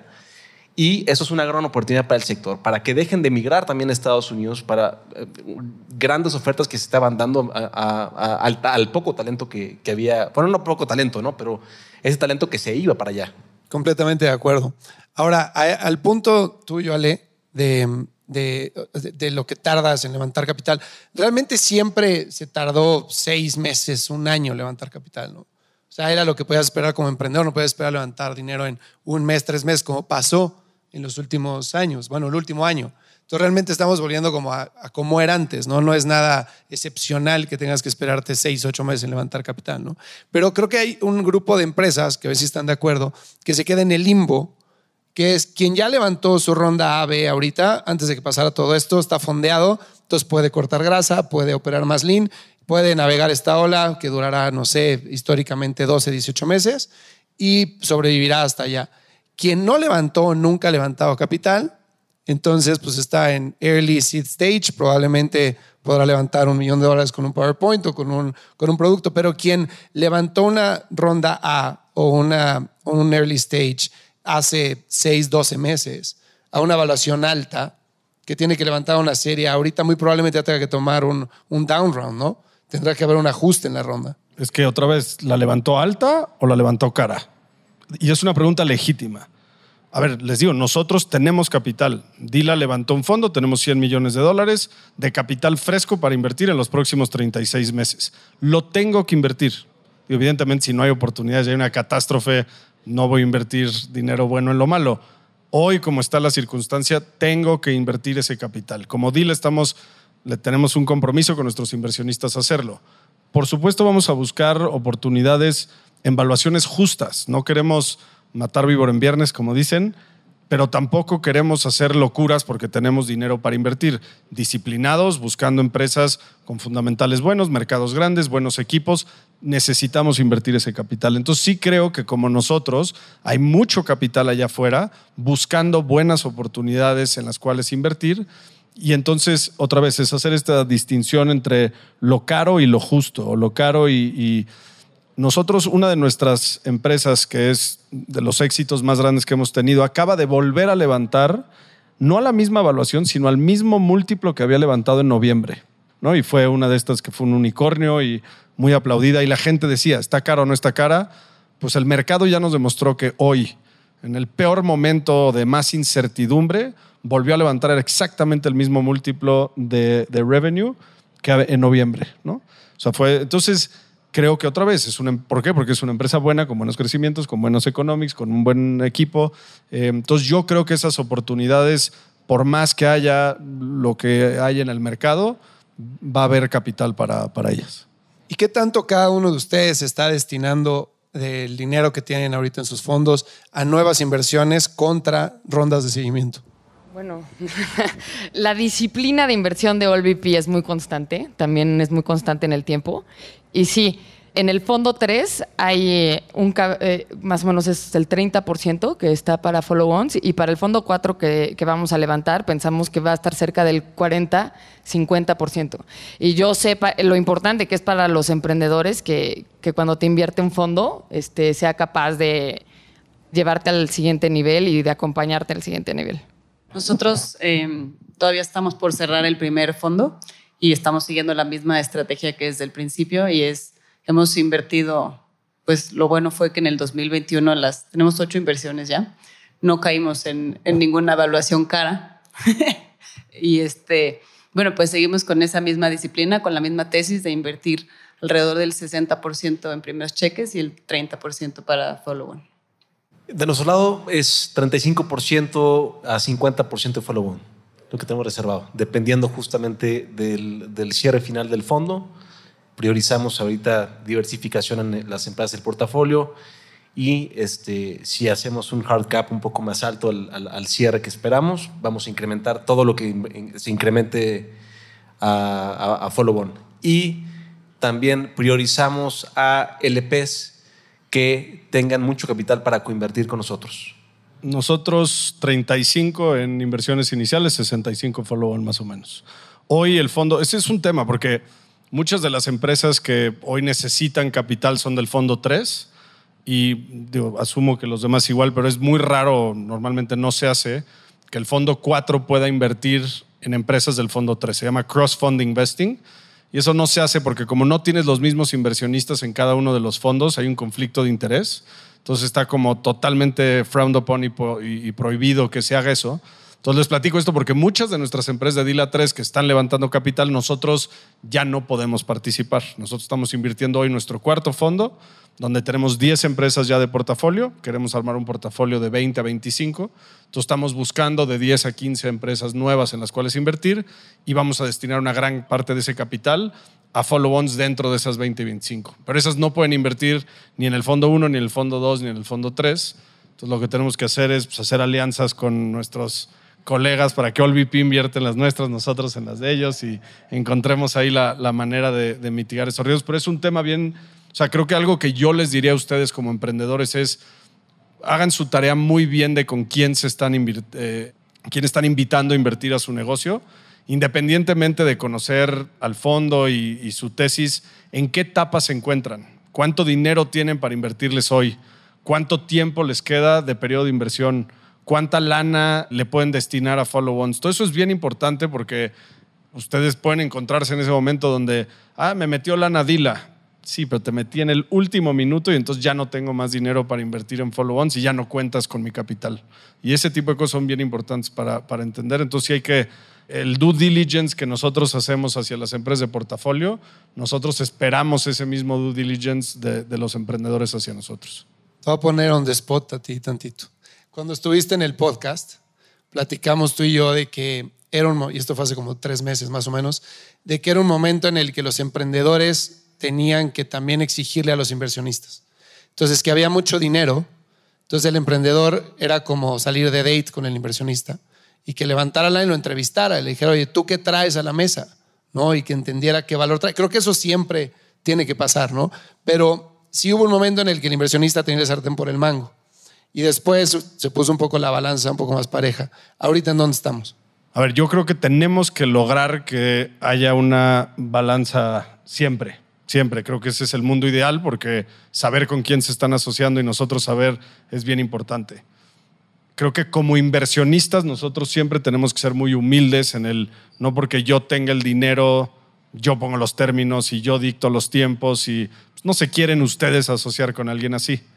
Y eso es una gran oportunidad para el sector, para que dejen de emigrar también a Estados Unidos, para eh, grandes ofertas que se estaban dando a, a, a, al, al poco talento que, que había. Bueno, no poco talento, ¿no? Pero ese talento que se iba para allá. Completamente de acuerdo. Ahora, a, al punto tuyo, Ale, de, de, de, de lo que tardas en levantar capital, realmente siempre se tardó seis meses, un año levantar capital, ¿no? O sea, era lo que podías esperar como emprendedor, no podías esperar levantar dinero en un mes, tres meses, como pasó en los últimos años, bueno, el último año. Entonces realmente estamos volviendo como a, a como era antes, ¿no? No es nada excepcional que tengas que esperarte seis, ocho meses en levantar capital, ¿no? Pero creo que hay un grupo de empresas, que a ver si están de acuerdo, que se queda en el limbo, que es quien ya levantó su ronda A, B ahorita, antes de que pasara todo esto, está fondeado, entonces puede cortar grasa, puede operar más lean, puede navegar esta ola que durará, no sé, históricamente doce, dieciocho meses y sobrevivirá hasta allá. Quien no levantó, nunca ha levantado capital, entonces pues está en early seed stage, probablemente podrá levantar un millón de dólares con un PowerPoint o con un, con un producto, pero quien levantó una ronda A o una, un early stage hace seis, doce meses a una evaluación alta que tiene que levantar una serie, ahorita muy probablemente tenga que tomar un, un down round, ¿no? Tendrá que haber un ajuste en la ronda. Es que otra vez, ¿la levantó alta o la levantó cara? Y es una pregunta legítima. A ver, les digo, nosotros tenemos capital. Dila levantó un fondo, tenemos cien millones de dólares de capital fresco para invertir en los próximos treinta y seis meses. Lo tengo que invertir. Y evidentemente, si no hay oportunidades y hay una catástrofe, no voy a invertir dinero bueno en lo malo. Hoy, como está la circunstancia, tengo que invertir ese capital. Como Dila estamos, le tenemos un compromiso con nuestros inversionistas a hacerlo. Por supuesto, vamos a buscar oportunidades en valuaciones justas. No queremos matar víbora en viernes, como dicen, pero tampoco queremos hacer locuras porque tenemos dinero para invertir. Disciplinados, buscando empresas con fundamentales buenos, mercados grandes, buenos equipos. Necesitamos invertir ese capital. Entonces sí creo que como nosotros hay mucho capital allá afuera buscando buenas oportunidades en las cuales invertir. Y entonces, otra vez, es hacer esta distinción entre lo caro y lo justo, o lo caro y... y nosotros, una de nuestras empresas, que es de los éxitos más grandes que hemos tenido, acaba de volver a levantar, no a la misma evaluación, sino al mismo múltiplo que había levantado en noviembre, ¿no? Y fue una de estas que fue un unicornio y muy aplaudida. Y la gente decía, ¿está cara o no está cara? pues el mercado ya nos demostró que hoy, en el peor momento de más incertidumbre, volvió a levantar exactamente el mismo múltiplo de, de revenue que en noviembre, ¿no? O sea, fue, entonces creo que otra vez es una, ¿por qué? Porque es una empresa buena, con buenos crecimientos, con buenos economics, con un buen equipo. Eh, entonces yo creo que esas oportunidades, por más que haya lo que hay en el mercado, va a haber capital para, para ellas. ¿Y qué tanto cada uno de ustedes está destinando del dinero que tienen ahorita en sus fondos a nuevas inversiones contra rondas de seguimiento? Bueno, la disciplina de inversión de AllVP es muy constante, también es muy constante en el tiempo. Y sí, en el fondo tres hay un, eh, más o menos es el treinta por ciento que está para follow-ons, y para el fondo cuatro que, que vamos a levantar pensamos que va a estar cerca del cuarenta, cincuenta por ciento. Y yo sé lo importante que es para los emprendedores que, que cuando te invierte un fondo este, sea capaz de llevarte al siguiente nivel y de acompañarte al siguiente nivel. Nosotros eh, todavía estamos por cerrar el primer fondo y estamos siguiendo la misma estrategia que desde el principio, y es, hemos invertido, pues lo bueno fue que en el dos mil veintiuno las, tenemos ocho inversiones ya, no caímos en, en ninguna evaluación cara y este, bueno, pues seguimos con esa misma disciplina, con la misma tesis de invertir alrededor del sesenta por ciento en primeros cheques y el treinta por ciento para follow-on. De nuestro lado es treinta y cinco por ciento a cincuenta por ciento de follow-on, lo que tenemos reservado, dependiendo justamente del, del cierre final del fondo. Priorizamos ahorita diversificación en las empresas del portafolio y este, si hacemos un hard cap un poco más alto al, al, al cierre que esperamos, vamos a incrementar todo lo que se incremente a, a, a follow-on. Y también priorizamos a L Pes que tengan mucho capital para coinvertir con nosotros. Nosotros treinta y cinco en inversiones iniciales, sesenta y cinco follow-on más o menos. Hoy el fondo, ese es un tema porque muchas de las empresas que hoy necesitan capital son del fondo tres y digo, asumo que los demás igual, pero es muy raro, normalmente no se hace, que el fondo cuatro pueda invertir en empresas del fondo tres. Se llama cross-fund investing. Y eso no se hace porque como no tienes los mismos inversionistas en cada uno de los fondos, hay un conflicto de interés. Entonces está como totalmente frowned upon y, y, y prohibido que se haga eso. Entonces les platico esto porque muchas de nuestras empresas de D I L A tres que están levantando capital, nosotros ya no podemos participar. Nosotros estamos invirtiendo hoy nuestro cuarto fondo, donde tenemos diez empresas ya de portafolio. Queremos armar un portafolio de veinte a veinticinco. Entonces estamos buscando de diez a quince empresas nuevas en las cuales invertir y vamos a destinar una gran parte de ese capital a follow-ons dentro de esas veinte y veinticinco. Pero esas no pueden invertir ni en el fondo uno, ni en el fondo dos, ni en el fondo tres. Entonces lo que tenemos que hacer es pues, hacer alianzas con nuestros colegas para que AllVP invierte en las nuestras, nosotros en las de ellos y encontremos ahí la, la manera de, de mitigar esos riesgos. Pero es un tema bien, o sea, creo que algo que yo les diría a ustedes como emprendedores es hagan su tarea muy bien de con quién se están, eh, quién están invitando a invertir a su negocio, independientemente de conocer al fondo y, y su tesis, en qué etapa se encuentran, cuánto dinero tienen para invertirles hoy, cuánto tiempo les queda de periodo de inversión, cuánta lana le pueden destinar a follow-ons. Todo eso es bien importante porque ustedes pueden encontrarse en ese momento donde, ah, me metió lana Dila. Sí, pero te metí en el último minuto y entonces ya no tengo más dinero para invertir en follow-ons y ya no cuentas con mi capital. Y ese tipo de cosas son bien importantes para, para entender. Entonces sí hay que, el due diligence que nosotros hacemos hacia las empresas de portafolio, nosotros esperamos ese mismo due diligence de, de los emprendedores hacia nosotros. Te voy a poner on the spot a ti tantito. Cuando estuviste en el podcast, platicamos tú y yo de que era un, y esto fue hace como tres meses más o menos, de que era un momento en el que los emprendedores tenían que también exigirle a los inversionistas. Entonces, que había mucho dinero, entonces el emprendedor era como salir de date con el inversionista y que levantara la y lo entrevistara y le dijera, oye, ¿tú qué traes a la mesa? ¿No? Y que entendiera qué valor trae. Creo que eso siempre tiene que pasar, ¿no? Pero sí hubo un momento en el que el inversionista tenía el sartén por el mango. Y después se puso un poco la balanza, un poco más pareja. ¿Ahorita en dónde estamos? A ver, yo creo que tenemos que lograr que haya una balanza siempre, siempre. Creo que ese es el mundo ideal porque saber con quién se están asociando y nosotros saber es bien importante. Creo que como inversionistas nosotros siempre tenemos que ser muy humildes en el, no porque yo tenga el dinero, yo pongo los términos y yo dicto los tiempos y pues, no se quieren ustedes asociar con alguien así.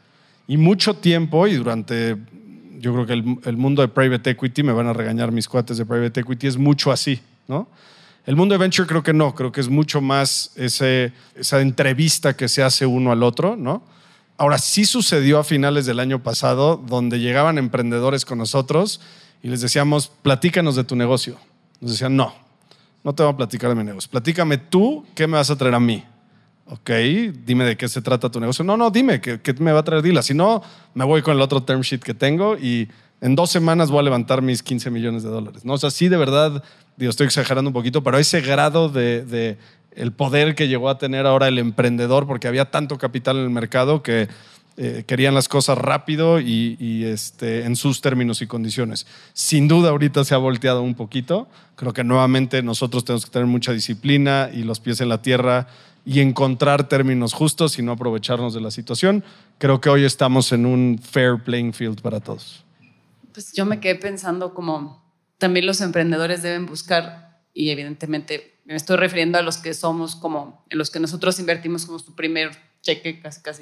Y mucho tiempo, y durante, yo creo que el, el mundo de private equity, me van a regañar mis cuates de private equity, es mucho así, ¿no? El mundo de venture creo que no, creo que es mucho más ese, esa entrevista que se hace uno al otro, ¿no? Ahora, sí sucedió a finales del año pasado, donde llegaban emprendedores con nosotros y les decíamos, platícanos de tu negocio. Nos decían, no, no te voy a platicar de mi negocio. Platícame tú, ¿qué me vas a traer a mí? Ok, dime de qué se trata tu negocio. No, no, dime, ¿qué, qué me va a traer Dila? Si no, me voy con el otro term sheet que tengo y en dos semanas voy a levantar mis quince millones de dólares. ¿No? O sea, sí, de verdad, digo, estoy exagerando un poquito, pero ese grado de, de el poder que llegó a tener ahora el emprendedor, porque había tanto capital en el mercado que eh, querían las cosas rápido y, y este, en sus términos y condiciones. Sin duda, ahorita se ha volteado un poquito. Creo que nuevamente nosotros tenemos que tener mucha disciplina y los pies en la tierra y encontrar términos justos y no aprovecharnos de la situación. Creo que hoy estamos en un fair playing field para todos. Pues yo me quedé pensando como también los emprendedores deben buscar, y evidentemente me estoy refiriendo a los que somos como, en los que nosotros invertimos como su primer cheque casi casi.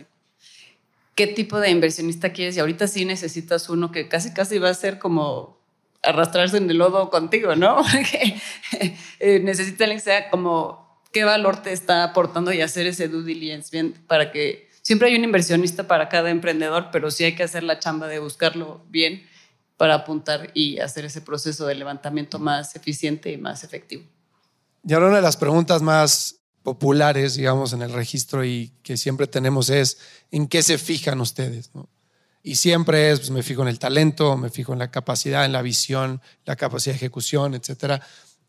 ¿Qué tipo de inversionista quieres? Y ahorita sí necesitas uno que casi casi va a ser como arrastrarse en el lodo contigo, ¿no? Porque eh, necesita alguien que sea como qué valor te está aportando y hacer ese due diligence bien para que siempre hay un inversionista para cada emprendedor, pero sí hay que hacer la chamba de buscarlo bien para apuntar y hacer ese proceso de levantamiento más eficiente y más efectivo. Y ahora una de las preguntas más populares, digamos, en el registro y que siempre tenemos es ¿en qué se fijan ustedes? ¿No? Y siempre es, pues me fijo en el talento, me fijo en la capacidad, en la visión, la capacidad de ejecución, etcétera.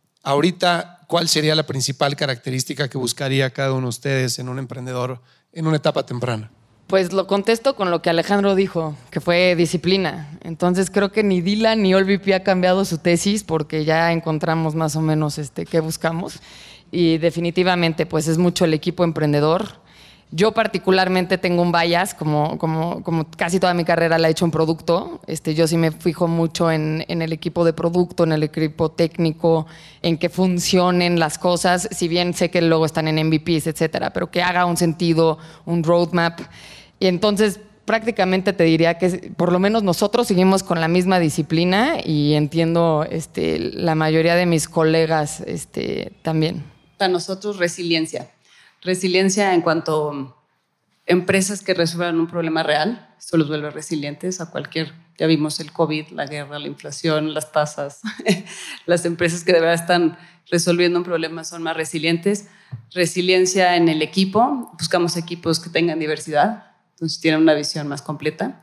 Ahorita, ¿cuál sería la principal característica que buscaría cada uno de ustedes en un emprendedor en una etapa temprana? Pues lo contesto con lo que Alejandro dijo, que fue disciplina. Entonces creo que ni Dila ni O L V P ha cambiado su tesis porque ya encontramos más o menos este, qué buscamos. Y definitivamente pues es mucho el equipo emprendedor. Yo particularmente tengo un bias, como, como, como casi toda mi carrera la he hecho en producto. Este, yo sí me fijo mucho en, en el equipo de producto, en el equipo técnico, en que funcionen las cosas, si bien sé que luego están en M V Ps, etcétera, pero que haga un sentido, un roadmap. Y entonces prácticamente te diría que por lo menos nosotros seguimos con la misma disciplina y entiendo este, la mayoría de mis colegas este, también. Para nosotros resiliencia. Resiliencia en cuanto a empresas que resuelvan un problema real, esto los vuelve resilientes a cualquier, ya vimos el COVID, la guerra, la inflación, las tasas. Las empresas que de verdad están resolviendo un problema son más resilientes. Resiliencia en el equipo, buscamos equipos que tengan diversidad, entonces tienen una visión más completa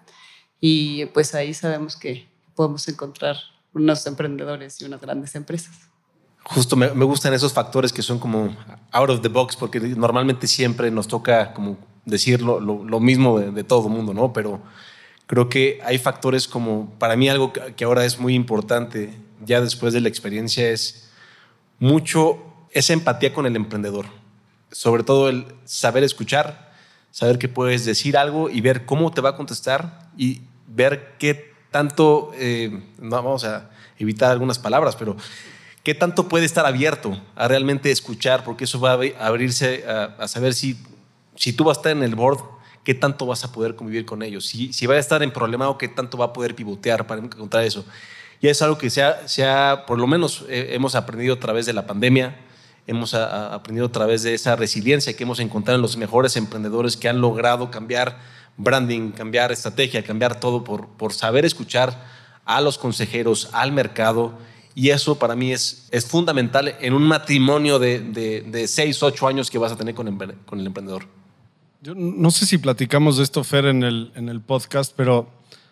y pues ahí sabemos que podemos encontrar unos emprendedores y unas grandes empresas. Justo me, me gustan esos factores que son como out of the box, porque normalmente siempre nos toca como decir lo, lo, lo mismo de, de todo el mundo, ¿no? Pero creo que hay factores como, para mí algo que ahora es muy importante, ya después de la experiencia, es mucho esa empatía con el emprendedor. Sobre todo el saber escuchar, saber que puedes decir algo y ver cómo te va a contestar y ver qué tanto, eh, no vamos a evitar algunas palabras, pero qué tanto puede estar abierto a realmente escuchar, porque eso va a abrirse a, a saber si, si tú vas a estar en el board, qué tanto vas a poder convivir con ellos. Si, si va a estar en problema o qué tanto va a poder pivotear para encontrar eso. Y es algo que se ha, se ha por lo menos eh, hemos aprendido a través de la pandemia, hemos a, a aprendido a través de esa resiliencia que hemos encontrado en los mejores emprendedores que han logrado cambiar branding, cambiar estrategia, cambiar todo por, por saber escuchar a los consejeros, al mercado. Y eso para mí es, es fundamental en un matrimonio de, de, de seis, ocho años que vas a tener con el, con el emprendedor. Yo no sé si platicamos de esto, Fer, en el, en el podcast, pero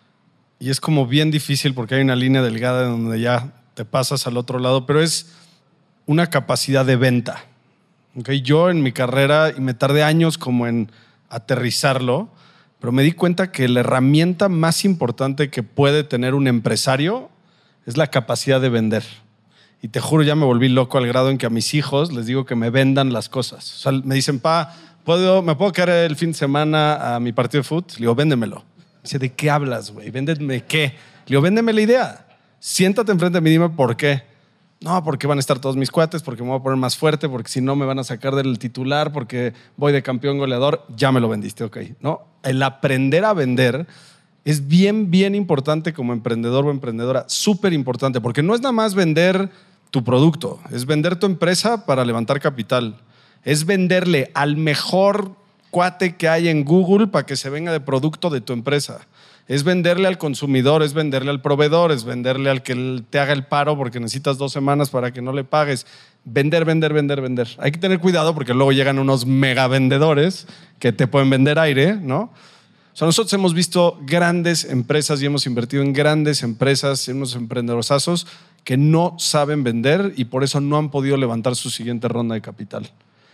y es como bien difícil porque hay una línea delgada en donde ya te pasas al otro lado, pero es una capacidad de venta. ¿Okay? Yo en mi carrera, y me tardé años como en aterrizarlo, pero me di cuenta que la herramienta más importante que puede tener un empresario es la capacidad de vender. Y te juro, ya me volví loco al grado en que a mis hijos les digo que me vendan las cosas. O sea, me dicen, pa, ¿puedo, ¿me puedo quedar el fin de semana a mi partido de fútbol? Le digo, véndemelo. Me dice, ¿de qué hablas, güey? ¿Véndeme qué? Le digo, véndeme la idea. Siéntate enfrente de mí y dime por qué. No, porque van a estar todos mis cuates, porque me voy a poner más fuerte, porque si no me van a sacar del titular, porque voy de campeón goleador. Ya me lo vendiste, ok. ¿No? El aprender a vender es bien, bien importante como emprendedor o emprendedora. Súper importante, porque no es nada más vender tu producto. Es vender tu empresa para levantar capital. Es venderle al mejor cuate que hay en Google para que se venga de producto de tu empresa. Es venderle al consumidor, es venderle al proveedor, es venderle al que te haga el paro porque necesitas dos semanas para que no le pagues. Vender, vender, vender, vender. Hay que tener cuidado porque luego llegan unos mega vendedores que te pueden vender aire, ¿no? O sea, nosotros hemos visto grandes empresas y hemos invertido en grandes empresas, en unos emprendedorazos que no saben vender y por eso no han podido levantar su siguiente ronda de capital.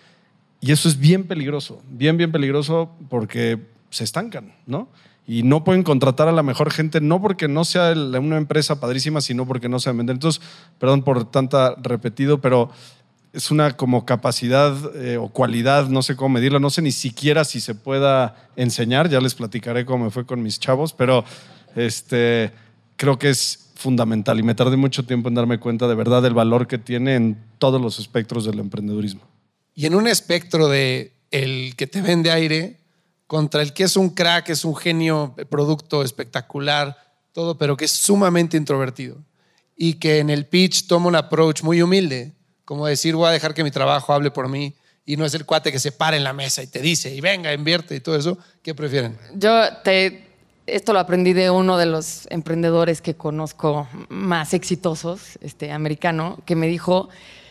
Y eso es bien peligroso, bien, bien peligroso porque se estancan, ¿no? Y no pueden contratar a la mejor gente, no porque no sea una empresa padrísima, sino porque no saben vender. Entonces, perdón por tanta repetido, pero es una como capacidad eh, o cualidad, no sé cómo medirla, no sé ni siquiera si se pueda enseñar, ya les platicaré cómo me fue con mis chavos, pero este, creo que es fundamental y me tardé mucho tiempo en darme cuenta de verdad del valor que tiene en todos los espectros del emprendedurismo. Y en un espectro de el que te vende aire contra el que es un crack, es un genio, producto espectacular, todo, pero que es sumamente introvertido y que en el pitch toma un approach muy humilde, como decir, voy a dejar que mi trabajo hable por mí y no es el cuate que se para en la mesa y te dice, y venga, invierte y todo eso. ¿Qué prefieren? Yo te, esto lo aprendí de uno de los emprendedores que conozco más exitosos, este, americano, que me dijo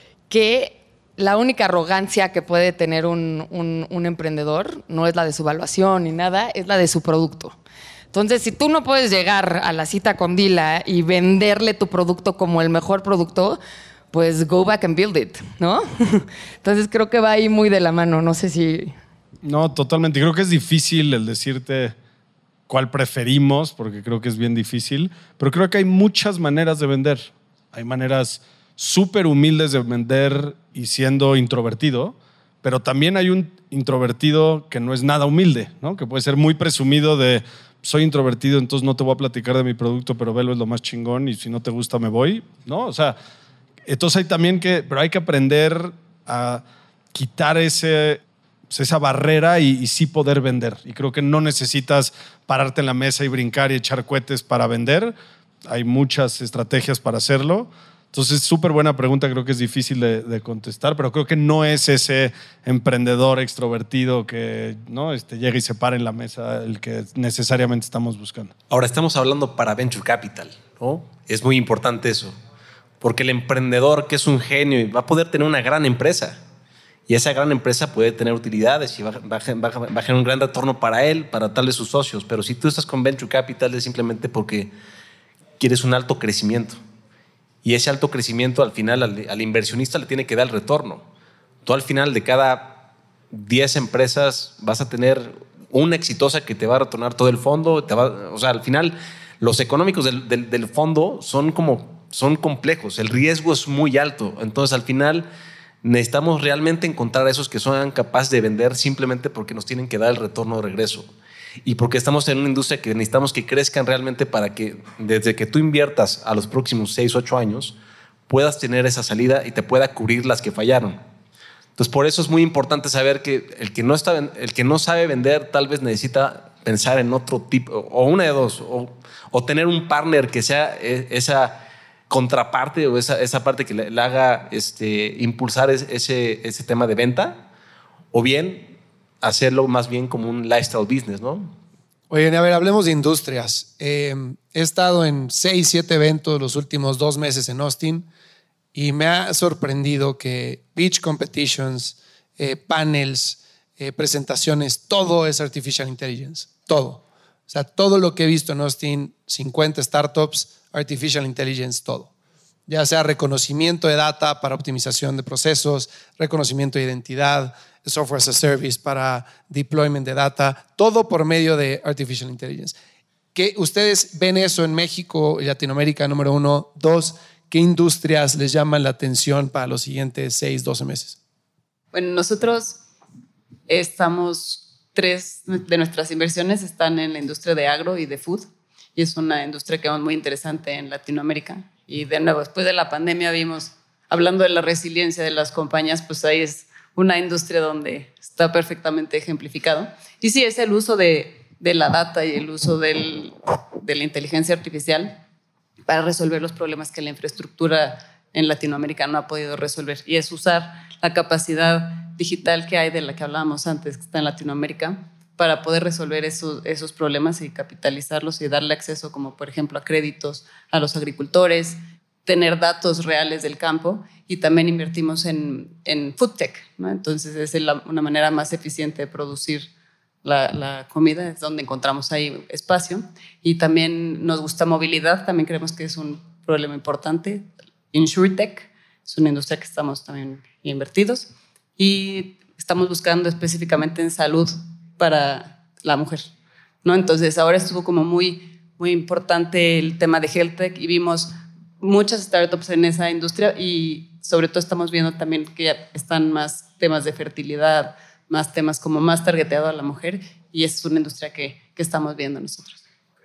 que la única arrogancia que puede tener un, un, un emprendedor no es la de su evaluación ni nada, es la de su producto. Entonces, si tú no puedes llegar a la cita con Dila y venderle tu producto como el mejor producto, pues go back and build it, ¿no? Entonces creo que va ahí muy de la mano, no sé si... No, totalmente. Creo que es difícil el decirte cuál preferimos, porque creo que es bien difícil, pero creo que hay muchas maneras de vender. Hay maneras súper humildes de vender y siendo introvertido, pero también hay un introvertido que no es nada humilde, ¿no? Que puede ser muy presumido de soy introvertido, entonces no te voy a platicar de mi producto, pero velo es lo más chingón y si no te gusta me voy, ¿no? O sea, entonces hay también que, pero hay que aprender a quitar ese, esa barrera y, y sí poder vender. Y creo que no necesitas pararte en la mesa y brincar y echar cohetes para vender. Hay muchas estrategias para hacerlo. Entonces, súper buena pregunta, creo que es difícil de, de contestar, pero creo que no es ese emprendedor extrovertido que ¿no? este, llega y se para en la mesa el que necesariamente estamos buscando. Ahora estamos hablando para Venture Capital, ¿no? Es muy importante eso, porque el emprendedor que es un genio va a poder tener una gran empresa y esa gran empresa puede tener utilidades y va, va, va, va a generar un gran retorno para él, para tal de sus socios, pero si tú estás con Venture Capital es simplemente porque quieres un alto crecimiento. Y ese alto crecimiento al final al, al inversionista le tiene que dar el retorno. Tú al final de cada diez empresas vas a tener una exitosa que te va a retornar todo el fondo. Te va, o sea, al final los económicos del, del, del fondo son, como, son complejos. El riesgo es muy alto. Entonces al final necesitamos realmente encontrar a esos que son capaces de vender simplemente porque nos tienen que dar el retorno de regreso. Y porque estamos en una industria que necesitamos que crezcan realmente para que desde que tú inviertas a los próximos seis, ocho años puedas tener esa salida y te pueda cubrir las que fallaron. Entonces por eso es muy importante saber que el que no, está, el que no sabe vender tal vez necesita pensar en otro tipo o una de dos o, o tener un partner que sea esa contraparte o esa, esa parte que le, le haga este, impulsar ese, ese tema de venta o bien hacerlo más bien como un lifestyle business, ¿no? Oye, a ver, hablemos de industrias. Eh, he estado en seis, siete eventos los últimos dos meses en Austin y me ha sorprendido que pitch competitions, eh, panels, eh, presentaciones, todo es artificial intelligence. Todo. O sea, todo lo que he visto en Austin, cincuenta startups, artificial intelligence, todo. Ya sea reconocimiento de data para optimización de procesos, reconocimiento de identidad, software as a service para deployment de data, todo por medio de artificial intelligence. ¿Qué, ustedes ven eso en México y Latinoamérica, número uno? Dos, ¿qué industrias les llaman la atención para los siguientes seis, doce meses? Bueno, nosotros estamos, tres de nuestras inversiones están en la industria de agro y de food, y es una industria que es muy interesante en Latinoamérica. Y de nuevo, después de la pandemia vimos hablando de la resiliencia de las compañías, pues ahí es una industria donde está perfectamente ejemplificado. Y sí, es el uso de, de la data y el uso del, de la inteligencia artificial para resolver los problemas que la infraestructura en Latinoamérica no ha podido resolver. Y es usar la capacidad digital que hay, de la que hablábamos antes, que está en Latinoamérica, para poder resolver esos, esos problemas y capitalizarlos y darle acceso, como por ejemplo a créditos a los agricultores, tener datos reales del campo, y también invertimos en, en food tech, ¿no? Entonces es la, una manera más eficiente de producir la, la comida, es donde encontramos ahí espacio. Y también nos gusta movilidad, también creemos que es un problema importante. InsurTech es una industria que estamos también invertidos, y estamos buscando específicamente en salud para la mujer, ¿no? Entonces ahora estuvo como muy, muy importante el tema de health tech, y vimos muchas startups en esa industria, y sobre todo estamos viendo también que ya están más temas de fertilidad, más temas como más targeteado a la mujer, y esa es una industria que, que estamos viendo nosotros.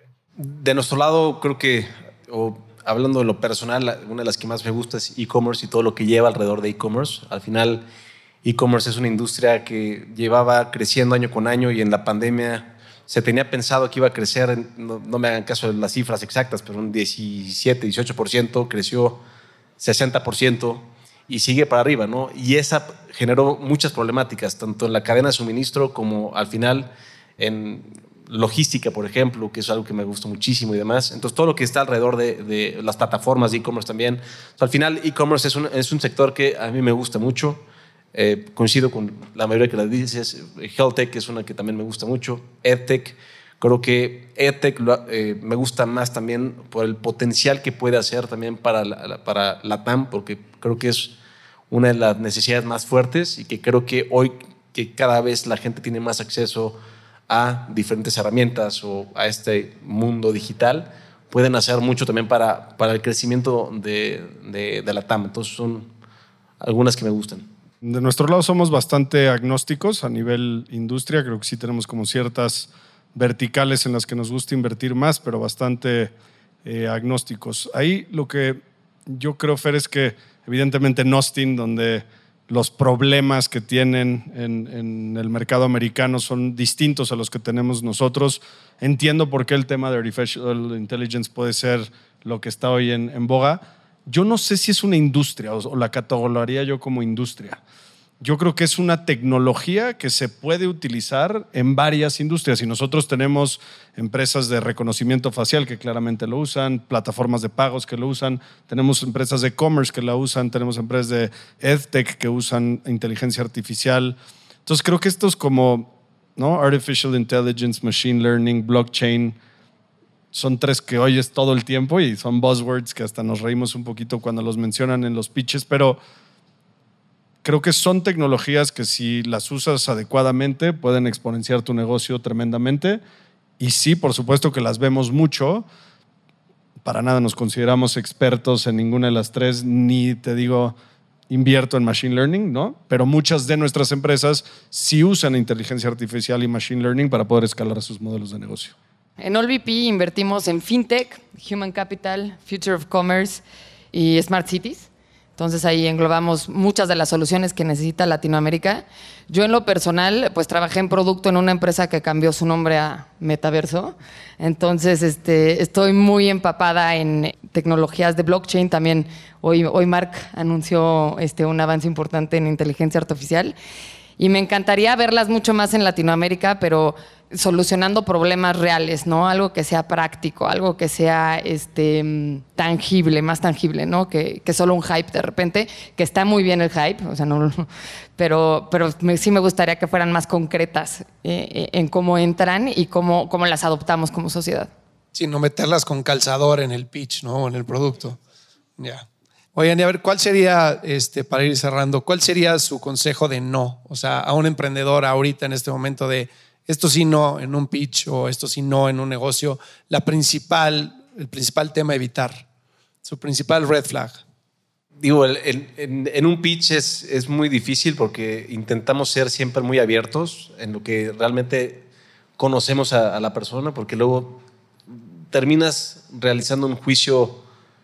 De nuestro lado, creo que, o hablando de lo personal, una de las que más me gusta es e-commerce y todo lo que lleva alrededor de e-commerce. Al final, e-commerce es una industria que llevaba creciendo año con año, y en la pandemia se tenía pensado que iba a crecer, no, no me hagan caso de las cifras exactas, pero un diecisiete, dieciocho por ciento, creció sesenta por ciento y sigue para arriba, ¿no? Y esa generó muchas problemáticas, tanto en la cadena de suministro como al final en logística, por ejemplo, que es algo que me gustó muchísimo y demás. Entonces, todo lo que está alrededor de, de las plataformas de e-commerce también. O sea, al final, e-commerce es un, es un sector que a mí me gusta mucho. Eh, coincido con la mayoría que las dices. Health Tech es una que también me gusta mucho. EdTech, creo que EdTech eh, me gusta más también por el potencial que puede hacer también para la, para la T A M, porque creo que es una de las necesidades más fuertes, y que creo que hoy que cada vez la gente tiene más acceso a diferentes herramientas o a este mundo digital, pueden hacer mucho también para, para el crecimiento de, de, de la T A M. Entonces son algunas que me gustan. De nuestro lado somos bastante agnósticos a nivel industria. Creo que sí tenemos como ciertas verticales en las que nos gusta invertir más, pero bastante eh, agnósticos. Ahí lo que yo creo, Fer, es que evidentemente en Austin, donde los problemas que tienen en, en el mercado americano son distintos a los que tenemos nosotros. Entiendo por qué el tema de Artificial Intelligence puede ser lo que está hoy en, en boga. Yo no sé si es una industria o, o la catalogaría yo como industria. Yo creo que es una tecnología que se puede utilizar en varias industrias, y nosotros tenemos empresas de reconocimiento facial que claramente lo usan, plataformas de pagos que lo usan, tenemos empresas de e-commerce que la usan, tenemos empresas de EdTech que usan inteligencia artificial. Entonces creo que esto es como, ¿no? Artificial Intelligence, Machine Learning, Blockchain, son tres que oyes todo el tiempo y son buzzwords que hasta nos reímos un poquito cuando los mencionan en los pitches, pero creo que son tecnologías que si las usas adecuadamente pueden exponenciar tu negocio tremendamente. Y sí, por supuesto que las vemos mucho. Para nada nos consideramos expertos en ninguna de las tres, ni te digo invierto en Machine Learning, ¿no? Pero muchas de nuestras empresas sí usan inteligencia artificial y Machine Learning para poder escalar sus modelos de negocio. En All V P invertimos en FinTech, Human Capital, Future of Commerce y Smart Cities. Entonces ahí englobamos muchas de las soluciones que necesita Latinoamérica. Yo en lo personal, pues trabajé en producto en una empresa que cambió su nombre a Metaverso. Entonces este, estoy muy empapada en tecnologías de blockchain. También hoy, hoy Mark anunció este, un avance importante en inteligencia artificial. Y me encantaría verlas mucho más en Latinoamérica, pero solucionando problemas reales, ¿no? Algo que sea práctico, algo que sea este, tangible, más tangible, ¿no? Que, que solo un hype de repente, que está muy bien el hype, o sea, no, pero, pero me, sí me gustaría que fueran más concretas eh, en cómo entran y cómo, cómo las adoptamos como sociedad. Sí, no meterlas con calzador en el pitch, ¿no? O en el producto. Ya. Yeah. Oigan, y a ver, ¿cuál sería, este, para ir cerrando, cuál sería su consejo de no? O sea, a un emprendedor ahorita en este momento de esto sí no en un pitch o esto sí no en un negocio, la principal, el principal tema a evitar, su principal red flag. Digo, el, el, en, en un pitch es, es muy difícil porque intentamos ser siempre muy abiertos en lo que realmente conocemos a, a la persona, porque luego terminas realizando un juicio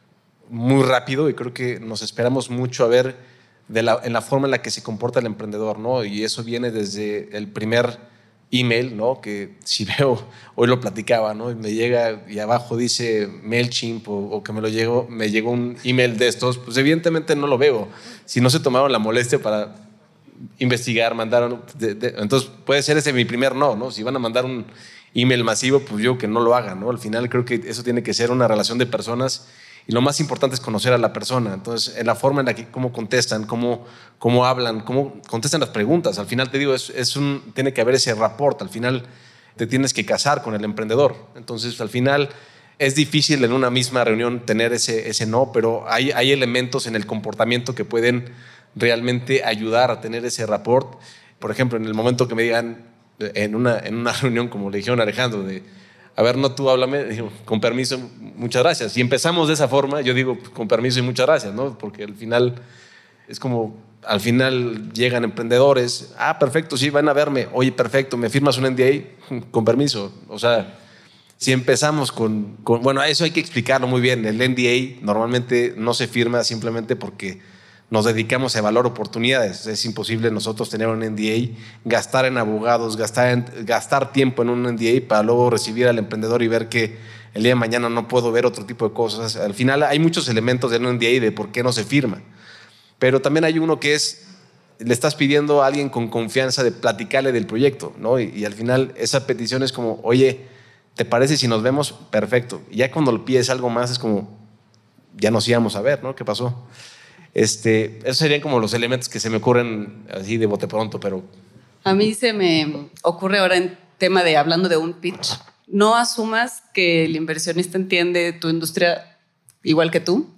muy rápido y creo que nos esperamos mucho a ver de la, en la forma en la que se comporta el emprendedor, ¿no? Y eso viene desde el primer email, ¿no? Que si veo, hoy lo platicaba, ¿no? Y me llega y abajo dice MailChimp o, o que me lo llegó, me llegó un email de estos, pues evidentemente no lo veo. Si no se tomaron la molestia para investigar, mandaron, de, de, entonces puede ser ese mi primer no, ¿no? Si van a mandar un email masivo, pues yo que no lo hagan, ¿no? Al final creo que eso tiene que ser una relación de personas y lo más importante es conocer a la persona. Entonces, en la forma en la que cómo contestan, cómo, cómo hablan, cómo contestan las preguntas. Al final te digo, es, es un, tiene que haber ese rapport. Al final te tienes que casar con el emprendedor. Entonces, al final es difícil en una misma reunión tener ese, ese no, pero hay, hay elementos en el comportamiento que pueden realmente ayudar a tener ese rapport. Por ejemplo, en el momento que me digan en una, en una reunión, como le dijeron a Alejandro, de a ver, no tú háblame, digo, con permiso, muchas gracias. Y empezamos de esa forma, yo digo, con permiso y muchas gracias, ¿no? Porque al final es como, al final llegan emprendedores, ah, perfecto, sí, van a verme, oye, perfecto, ¿me firmas un N D A? Con permiso. O sea, si empezamos con, con, bueno, eso hay que explicarlo muy bien. El N D A normalmente no se firma simplemente porque nos dedicamos a evaluar oportunidades. Es imposible nosotros tener un N D A, gastar en abogados, gastar, en, gastar tiempo en un N D A para luego recibir al emprendedor y ver que el día de mañana no puedo ver otro tipo de cosas. Al final hay muchos elementos del N D A de por qué no se firma. Pero también hay uno que es, le estás pidiendo a alguien con confianza de platicarle del proyecto, ¿no? Y, y al final esa petición es como, oye, ¿te parece si nos vemos? Perfecto. Y ya cuando le pides algo más es como, ya nos íbamos a ver, ¿no? ¿Qué pasó? Este, esos serían como los elementos que se me ocurren así de bote pronto, pero... A mí se me ocurre ahora en tema de hablando de un pitch. No asumas que el inversionista entiende tu industria igual que tú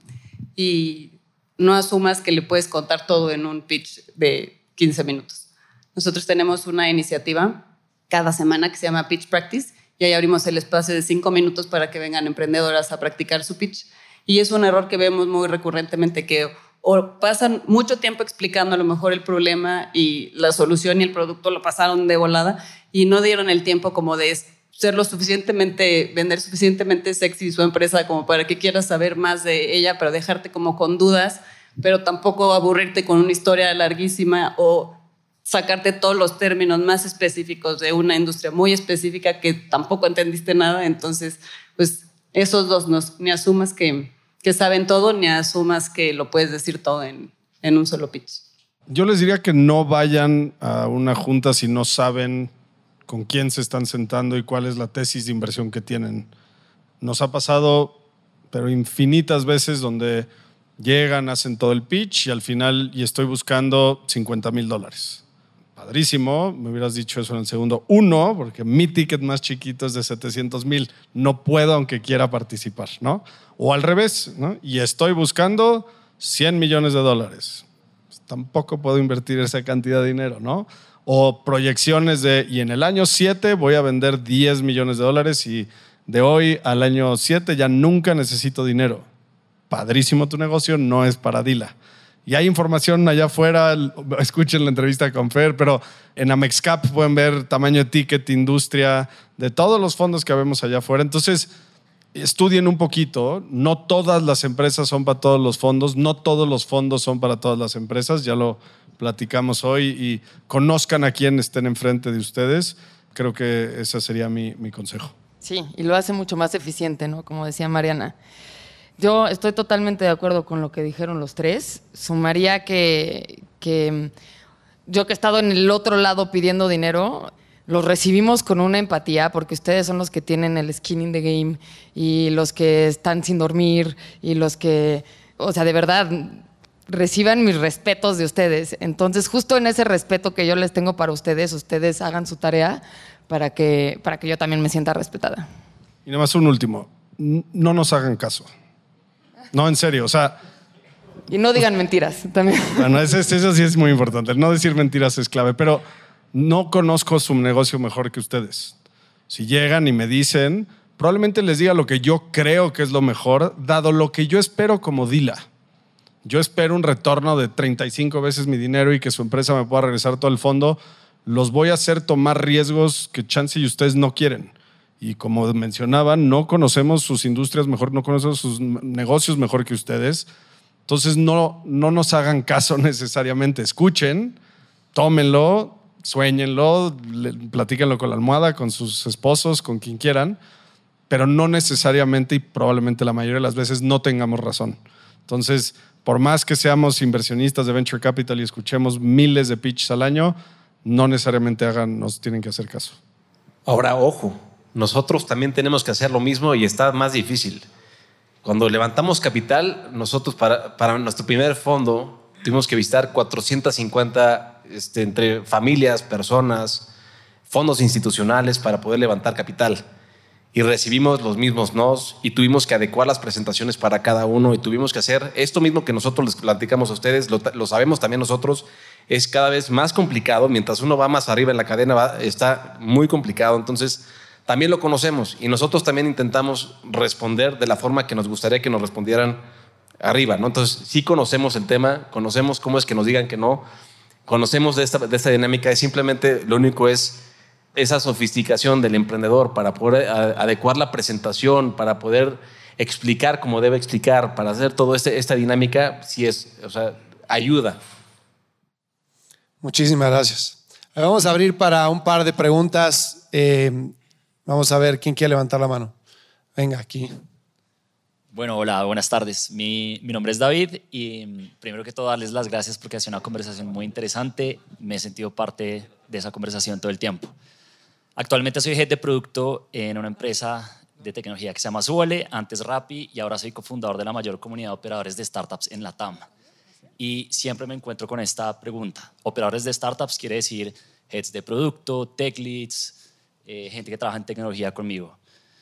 y no asumas que le puedes contar todo en un pitch de quince minutos. Nosotros tenemos una iniciativa cada semana que se llama Pitch Practice y ahí abrimos el espacio de cinco minutos para que vengan emprendedoras a practicar su pitch. Y es un error que vemos muy recurrentemente, que o pasan mucho tiempo explicando a lo mejor el problema y la solución y el producto lo pasaron de volada y no dieron el tiempo como de ser lo suficientemente, vender suficientemente sexy su empresa como para que quieras saber más de ella, pero dejarte como con dudas, pero tampoco aburrirte con una historia larguísima o sacarte todos los términos más específicos de una industria muy específica que tampoco entendiste nada. Entonces, pues esos dos, no, ni asumas que... que saben todo, ni asumas que lo puedes decir todo en, en un solo pitch. Yo les diría que no vayan a una junta si no saben con quién se están sentando y cuál es la tesis de inversión que tienen. Nos ha pasado, pero infinitas veces, donde llegan, hacen todo el pitch y al final, y estoy buscando cincuenta mil dólares. Padrísimo, me hubieras dicho eso en el segundo. Uno, porque mi ticket más chiquito es de setecientos mil. No puedo aunque quiera participar, ¿no? O al revés, ¿no? Y estoy buscando cien millones de dólares. Pues tampoco puedo invertir esa cantidad de dinero, ¿no? O proyecciones de, y en el año siete voy a vender diez millones de dólares y de hoy al año siete ya nunca necesito dinero. Padrísimo tu negocio, no es para Dila. Y hay información allá afuera, escuchen la entrevista con Fer, pero en Amexcap pueden ver tamaño de ticket, industria, de todos los fondos que vemos allá afuera. Entonces, estudien un poquito. No todas las empresas son para todos los fondos, no todos los fondos son para todas las empresas, ya lo platicamos hoy, y conozcan a quien estén enfrente de ustedes. Creo que ese sería mi, mi consejo. Sí, y lo hace mucho más eficiente, ¿no? Como decía Mariana. Yo estoy totalmente de acuerdo con lo que dijeron los tres. Sumaría que, que yo que he estado en el otro lado pidiendo dinero, los recibimos con una empatía, porque ustedes son los que tienen el skin in the game y los que están sin dormir y los que, o sea, de verdad, reciban mis respetos de ustedes. Entonces, justo en ese respeto que yo les tengo para ustedes, ustedes hagan su tarea para que, para que yo también me sienta respetada. Y nada más un último. No nos hagan caso. No, en serio, o sea... Y no digan mentiras también. Bueno, eso, eso sí es muy importante. No decir mentiras es clave, pero no conozco su negocio mejor que ustedes. Si llegan y me dicen, probablemente les diga lo que yo creo que es lo mejor, dado lo que yo espero como Dila. Yo espero un retorno de treinta y cinco veces mi dinero y que su empresa me pueda regresar todo el fondo. Los voy a hacer tomar riesgos que chance y ustedes no quieren. Y como mencionaban, no conocemos sus industrias mejor, no conocemos sus negocios mejor que ustedes. Entonces no, no nos hagan caso necesariamente. Escuchen, tómenlo, suéñenlo, platíquenlo con la almohada, con sus esposos, con quien quieran, pero no necesariamente y probablemente la mayoría de las veces no tengamos razón. Entonces, por más que seamos inversionistas de Venture Capital y escuchemos miles de pitches al año, no necesariamente hagan, nos tienen que hacer caso. Ahora, ojo, nosotros también tenemos que hacer lo mismo y está más difícil. Cuando levantamos capital, nosotros para, para nuestro primer fondo tuvimos que visitar cuatrocientas cincuenta este, entre familias, personas, fondos institucionales para poder levantar capital. Y recibimos los mismos nos y tuvimos que adecuar las presentaciones para cada uno y tuvimos que hacer esto mismo que nosotros les platicamos a ustedes, lo, lo sabemos también nosotros, es cada vez más complicado. Mientras uno va más arriba en la cadena, va, está muy complicado. Entonces, también lo conocemos y nosotros también intentamos responder de la forma que nos gustaría que nos respondieran arriba, ¿no? Entonces, sí conocemos el tema, conocemos cómo es que nos digan que no, conocemos de esta, de esta dinámica y simplemente lo único es esa sofisticación del emprendedor para poder adecuar la presentación, para poder explicar como debe explicar, para hacer toda este, esta dinámica, sí es, o sea, ayuda. Muchísimas gracias. Vamos a abrir para un par de preguntas. Eh, vamos a ver quién quiere levantar la mano. Venga, aquí. Bueno, hola, buenas tardes. Mi, mi nombre es David y primero que todo darles las gracias porque ha sido una conversación muy interesante. Me he sentido parte de esa conversación todo el tiempo. Actualmente soy head de producto en una empresa de tecnología que se llama Súbale, antes Rappi, y ahora soy cofundador de la mayor comunidad de operadores de startups en la T A M. Y siempre me encuentro con esta pregunta. Operadores de startups quiere decir heads de producto, tech leads, eh, gente que trabaja en tecnología conmigo.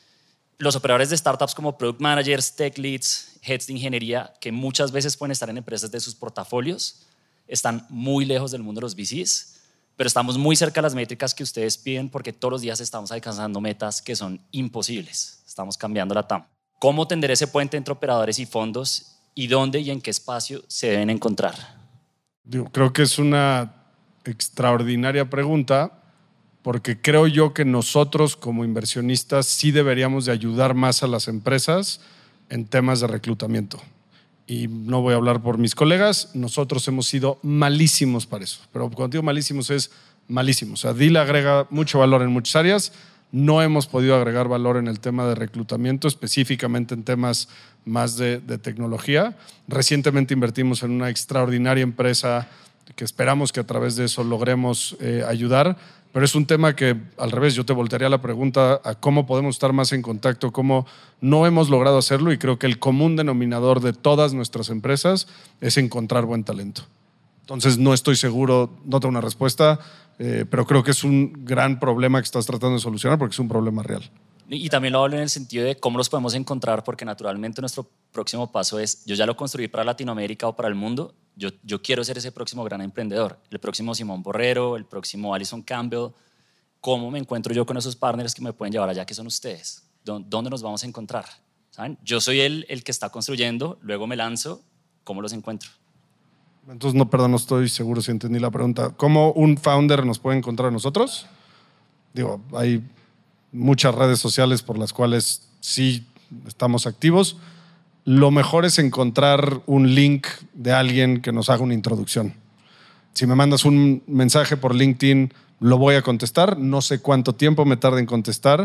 Los operadores de startups como product managers, tech leads, heads de ingeniería, que muchas veces pueden estar en empresas de sus portafolios, están muy lejos del mundo de los V Cs, pero estamos muy cerca de las métricas que ustedes piden porque todos los días estamos alcanzando metas que son imposibles. Estamos cambiando la T A M. ¿Cómo tender ese puente entre operadores y fondos y dónde y en qué espacio se deben encontrar? Digo, creo que es una extraordinaria pregunta porque creo yo que nosotros como inversionistas sí deberíamos de ayudar más a las empresas en temas de reclutamiento. Y no voy a hablar por mis colegas, nosotros hemos sido malísimos para eso. Pero cuando digo malísimos es malísimos. O sea, Dile agrega mucho valor en muchas áreas. No hemos podido agregar valor en el tema de reclutamiento, específicamente en temas más de, de tecnología. Recientemente invertimos en una extraordinaria empresa que esperamos que a través de eso logremos eh, ayudar. Pero es un tema que, al revés, yo te voltearía la pregunta a cómo podemos estar más en contacto, cómo no hemos logrado hacerlo, y creo que el común denominador de todas nuestras empresas es encontrar buen talento. Entonces, no estoy seguro, no tengo una respuesta, eh, pero creo que es un gran problema que estás tratando de solucionar porque es un problema real. Y también lo hablo en el sentido de cómo los podemos encontrar, porque naturalmente nuestro próximo paso es, yo ya lo construí para Latinoamérica o para el mundo, yo, yo quiero ser ese próximo gran emprendedor, el próximo Simón Borrero, el próximo Alison Campbell. ¿Cómo me encuentro yo con esos partners que me pueden llevar allá, que son ustedes? ¿Dónde nos vamos a encontrar? ¿Saben? Yo soy el, el que está construyendo, luego me lanzo, ¿cómo los encuentro? Entonces, no, perdón, no estoy seguro si entendí la pregunta. ¿Cómo un founder nos puede encontrar a nosotros? Digo, hay muchas redes sociales por las cuales sí estamos activos. Lo mejor es encontrar un link de alguien que nos haga una introducción. Si me mandas un mensaje por LinkedIn, lo voy a contestar. No sé cuánto tiempo me tarde en contestar.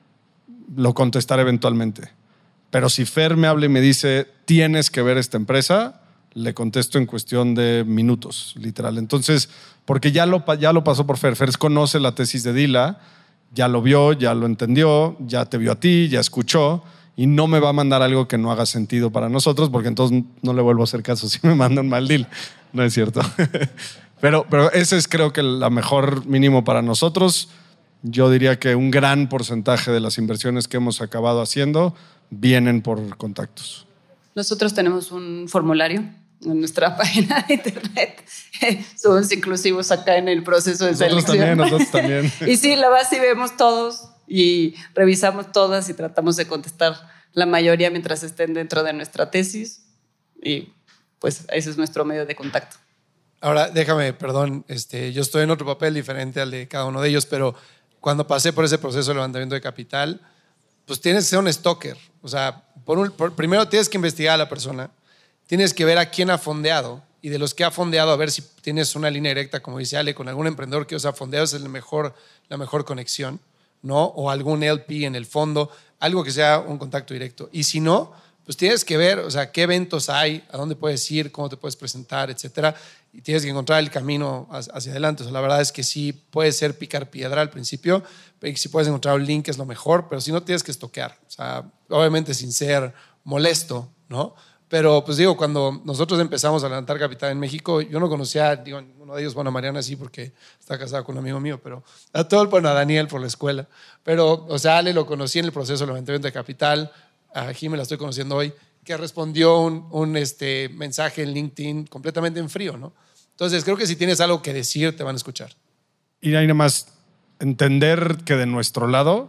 Lo contestaré eventualmente. Pero si Fer me habla y me dice, tienes que ver esta empresa, le contesto en cuestión de minutos, literal. Entonces, porque ya lo, ya lo pasó por Fer. Fer conoce la tesis de Dila, ya lo vio, ya lo entendió, ya te vio a ti, ya escuchó, y no me va a mandar algo que no haga sentido para nosotros, porque entonces no le vuelvo a hacer caso si me manda un mal deal. No es cierto. pero, pero ese es, creo que, la mejor mínimo para nosotros. Yo diría que un gran porcentaje de las inversiones que hemos acabado haciendo vienen por contactos. Nosotros tenemos un formulario en nuestra página de internet. Somos inclusivos acá en el proceso de nosotros selección. También, nosotros también. Y sí, la base vemos todos y revisamos todas y tratamos de contestar la mayoría mientras estén dentro de nuestra tesis, y pues ese es nuestro medio de contacto. Ahora, déjame, perdón, este, yo estoy en otro papel diferente al de cada uno de ellos, pero cuando pasé por ese proceso de levantamiento de capital, pues tienes que ser un stalker. O sea, por un, por, primero tienes que investigar a la persona, tienes que ver a quién ha fondeado y de los que ha fondeado a ver si tienes una línea directa, como dice Ale, con algún emprendedor que os ha fondeado, esa es la mejor, la mejor conexión, ¿no? O algún L P en el fondo, algo que sea un contacto directo. Y si no, pues tienes que ver, o sea, qué eventos hay, a dónde puedes ir, cómo te puedes presentar, etcétera. Y tienes que encontrar el camino hacia adelante. O sea, la verdad es que sí puede ser picar piedra al principio, pero si puedes encontrar un link es lo mejor, pero si no tienes que estoquear. O sea, obviamente sin ser molesto, ¿no? Pero pues digo, cuando nosotros empezamos a levantar capital en México, yo no conocía, digo, uno de ellos, bueno, a Mariana sí, porque está casada con un amigo mío, pero a todo el, bueno, a Daniel por la escuela. Pero, o sea, Ale lo conocí en el proceso de levantamiento de capital, a Jimmy la estoy conociendo hoy, que respondió un, un este, mensaje en LinkedIn completamente en frío, ¿no? Entonces, creo que si tienes algo que decir, te van a escuchar. Y ahí nada más entender que de nuestro lado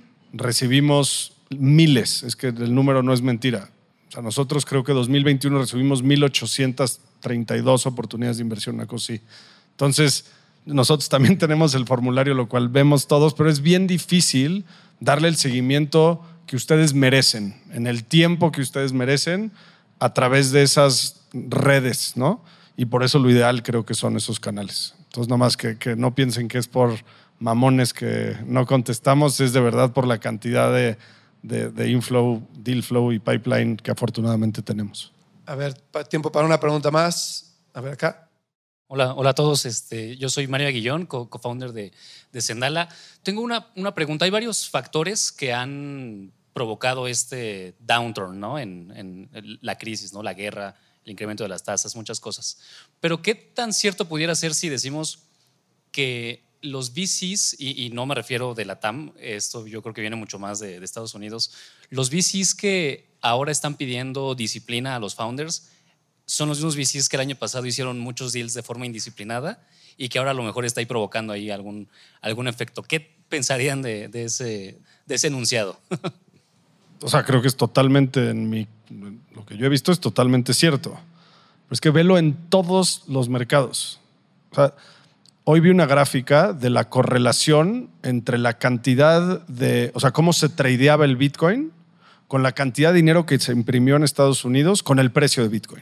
recibimos miles, es que el número no es mentira. O sea, nosotros creo que dos mil veintiuno recibimos mil ochocientas treinta y dos oportunidades de inversión, una cosa así. Entonces, nosotros también tenemos el formulario, lo cual vemos todos, pero es bien difícil darle el seguimiento que ustedes merecen, en el tiempo que ustedes merecen, a través de esas redes, ¿no? Y por eso lo ideal creo que son esos canales. Entonces, nada más que, que no piensen que es por mamones que no contestamos, es de verdad por la cantidad de, de, de inflow, deal flow y pipeline que afortunadamente tenemos. A ver, tiempo para una pregunta más. A ver acá. Hola, hola a todos. Este, yo soy Mario Aguillón, co- co-founder de, de Sendala. Tengo una, una pregunta. Hay varios factores que han provocado este downturn, ¿no? En, en la crisis, ¿no? La guerra, el incremento de las tasas, muchas cosas. Pero ¿qué tan cierto pudiera ser si decimos que los V Cs, y, y no me refiero de la T A M, esto yo creo que viene mucho más de, de Estados Unidos, los V Cs que ahora están pidiendo disciplina a los founders son los mismos V Cs que el año pasado hicieron muchos deals de forma indisciplinada y que ahora a lo mejor está ahí provocando ahí algún, algún efecto? ¿Qué pensarían de, de, ese, de ese enunciado? O sea, creo que es totalmente, en mi, lo que yo he visto es totalmente cierto. Pero es que velo en todos los mercados. O sea, hoy vi una gráfica de la correlación entre la cantidad de, o sea, cómo se tradeaba el Bitcoin con la cantidad de dinero que se imprimió en Estados Unidos con el precio de Bitcoin.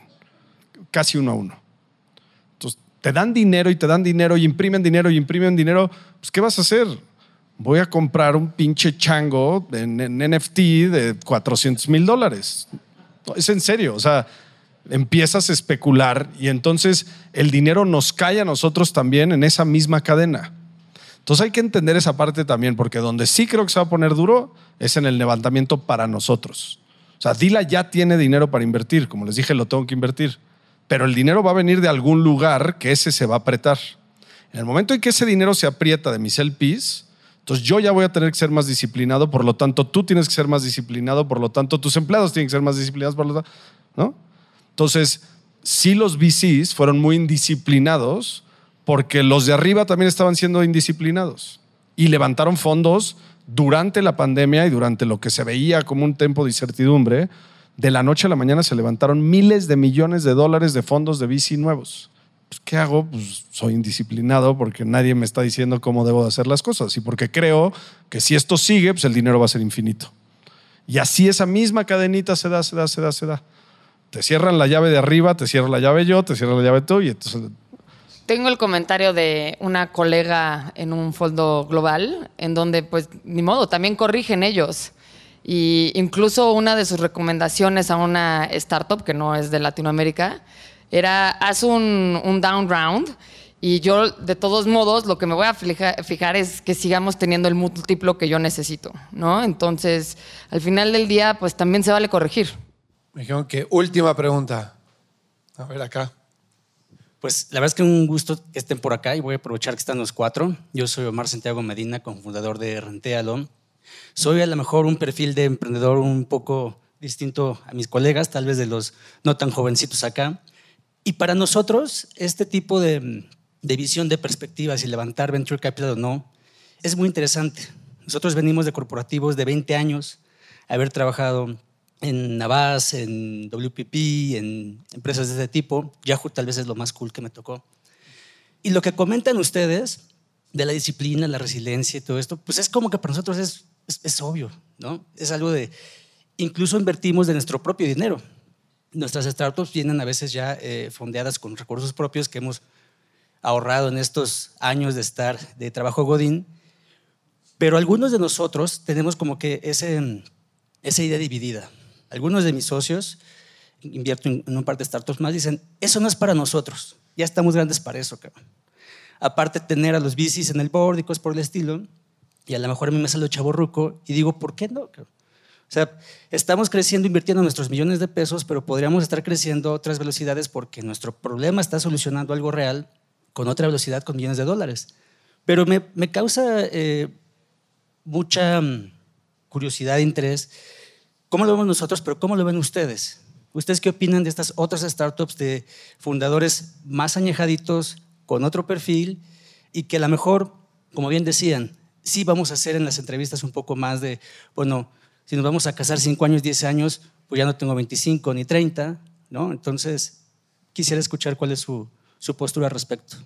Casi uno a uno. Entonces, te dan dinero y te dan dinero y imprimen dinero y imprimen dinero. Pues, ¿qué vas a hacer? Voy a comprar un pinche chango en, en N F T de cuatrocientos mil dólares. Es en serio, o sea, empiezas a especular y entonces el dinero nos cae a nosotros también en esa misma cadena. Entonces hay que entender esa parte también, porque donde sí creo que se va a poner duro es en el levantamiento para nosotros. O sea, Dila ya tiene dinero para invertir, como les dije, lo tengo que invertir, pero el dinero va a venir de algún lugar que ese se va a apretar. En el momento en que ese dinero se aprieta de mis L Ps, entonces yo ya voy a tener que ser más disciplinado, por lo tanto tú tienes que ser más disciplinado, por lo tanto tus empleados tienen que ser más disciplinados, por lo tanto, ¿no? Entonces, sí, los V Cs fueron muy indisciplinados porque los de arriba también estaban siendo indisciplinados y levantaron fondos durante la pandemia y durante lo que se veía como un tiempo de incertidumbre. De la noche a la mañana se levantaron miles de millones de dólares de fondos de V C nuevos. Pues, ¿qué hago? Pues soy indisciplinado porque nadie me está diciendo cómo debo de hacer las cosas y porque creo que si esto sigue, pues el dinero va a ser infinito. Y así esa misma cadenita se da, se da, se da, se da. Te cierran la llave de arriba, te cierro la llave yo, te cierro la llave tú y entonces... Tengo el comentario de una colega en un fondo global en donde, pues, ni modo, también corrigen ellos. Y incluso una de sus recomendaciones a una startup que no es de Latinoamérica era, haz un, un down round y yo, de todos modos, lo que me voy a fijar, fijar es que sigamos teniendo el múltiplo que yo necesito, ¿no? Entonces, al final del día, pues también se vale corregir. Me dijeron que última pregunta. A ver acá. Pues la verdad es que un gusto que estén por acá y voy a aprovechar que están los cuatro. Yo soy Omar Santiago Medina, cofundador de Rentéalo. Soy a lo mejor un perfil de emprendedor un poco distinto a mis colegas, tal vez de los no tan jovencitos acá. Y para nosotros, este tipo de, de visión de perspectivas y levantar venture capital o no, es muy interesante. Nosotros venimos de corporativos de veinte años, haber trabajado en Navas, en W P P, en empresas de este tipo. Yahoo tal vez es lo más cool que me tocó. Y lo que comentan ustedes de la disciplina, la resiliencia y todo esto, pues es como que para nosotros es, es, es obvio, ¿no? Es algo de, incluso invertimos de nuestro propio dinero. Nuestras startups vienen a veces ya eh, fondeadas con recursos propios que hemos ahorrado en estos años de estar de trabajo godín, pero algunos de nosotros tenemos como que ese, esa idea dividida. Algunos de mis socios, invierto en, en un par de startups más, dicen, eso no es para nosotros, ya estamos grandes para eso, cabrón. Aparte tener a los V Cs en el board y cosas por el estilo, y a lo mejor a mí me sale chavorruco y digo, ¿por qué no? O sea, estamos creciendo, invirtiendo nuestros millones de pesos, pero podríamos estar creciendo a otras velocidades porque nuestro problema está solucionando algo real con otra velocidad, con millones de dólares. Pero me, me causa eh, mucha um, curiosidad e interés. ¿Cómo lo vemos nosotros, pero cómo lo ven ustedes? ¿Ustedes qué opinan de estas otras startups de fundadores más añejaditos, con otro perfil y que a lo mejor, como bien decían, sí vamos a hacer en las entrevistas un poco más de, bueno, si nos vamos a casar cinco años, diez años, pues ya no tengo veinticinco ni treinta, ¿no? Entonces, quisiera escuchar cuál es su, su postura al respecto.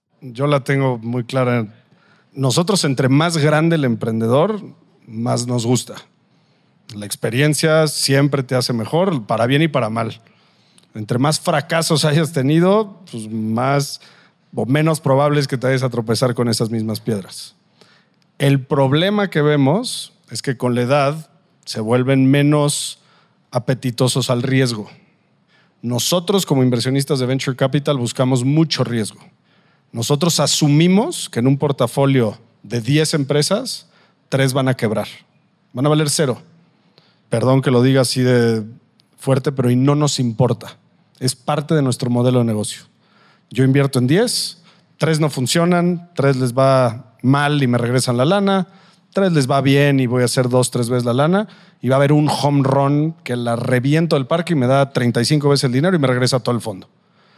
Yo la tengo muy clara. Nosotros, entre más grande el emprendedor, más nos gusta. La experiencia siempre te hace mejor, para bien y para mal. Entre más fracasos hayas tenido, pues más o menos probable es que te vayas a tropezar con esas mismas piedras. El problema que vemos es que con la edad se vuelven menos apetitosos al riesgo. Nosotros, como inversionistas de Venture Capital, buscamos mucho riesgo. Nosotros asumimos que en un portafolio de diez empresas, tres van a quebrar. Van a valer cero. Perdón que lo diga así de fuerte, pero y no nos importa. Es parte de nuestro modelo de negocio. Yo invierto en diez, tres no funcionan, tres les va mal y me regresan la lana, tres les va bien y voy a hacer dos, tres veces la lana, y va a haber un home run que la reviento del parque y me da treinta y cinco veces el dinero y me regresa todo el fondo.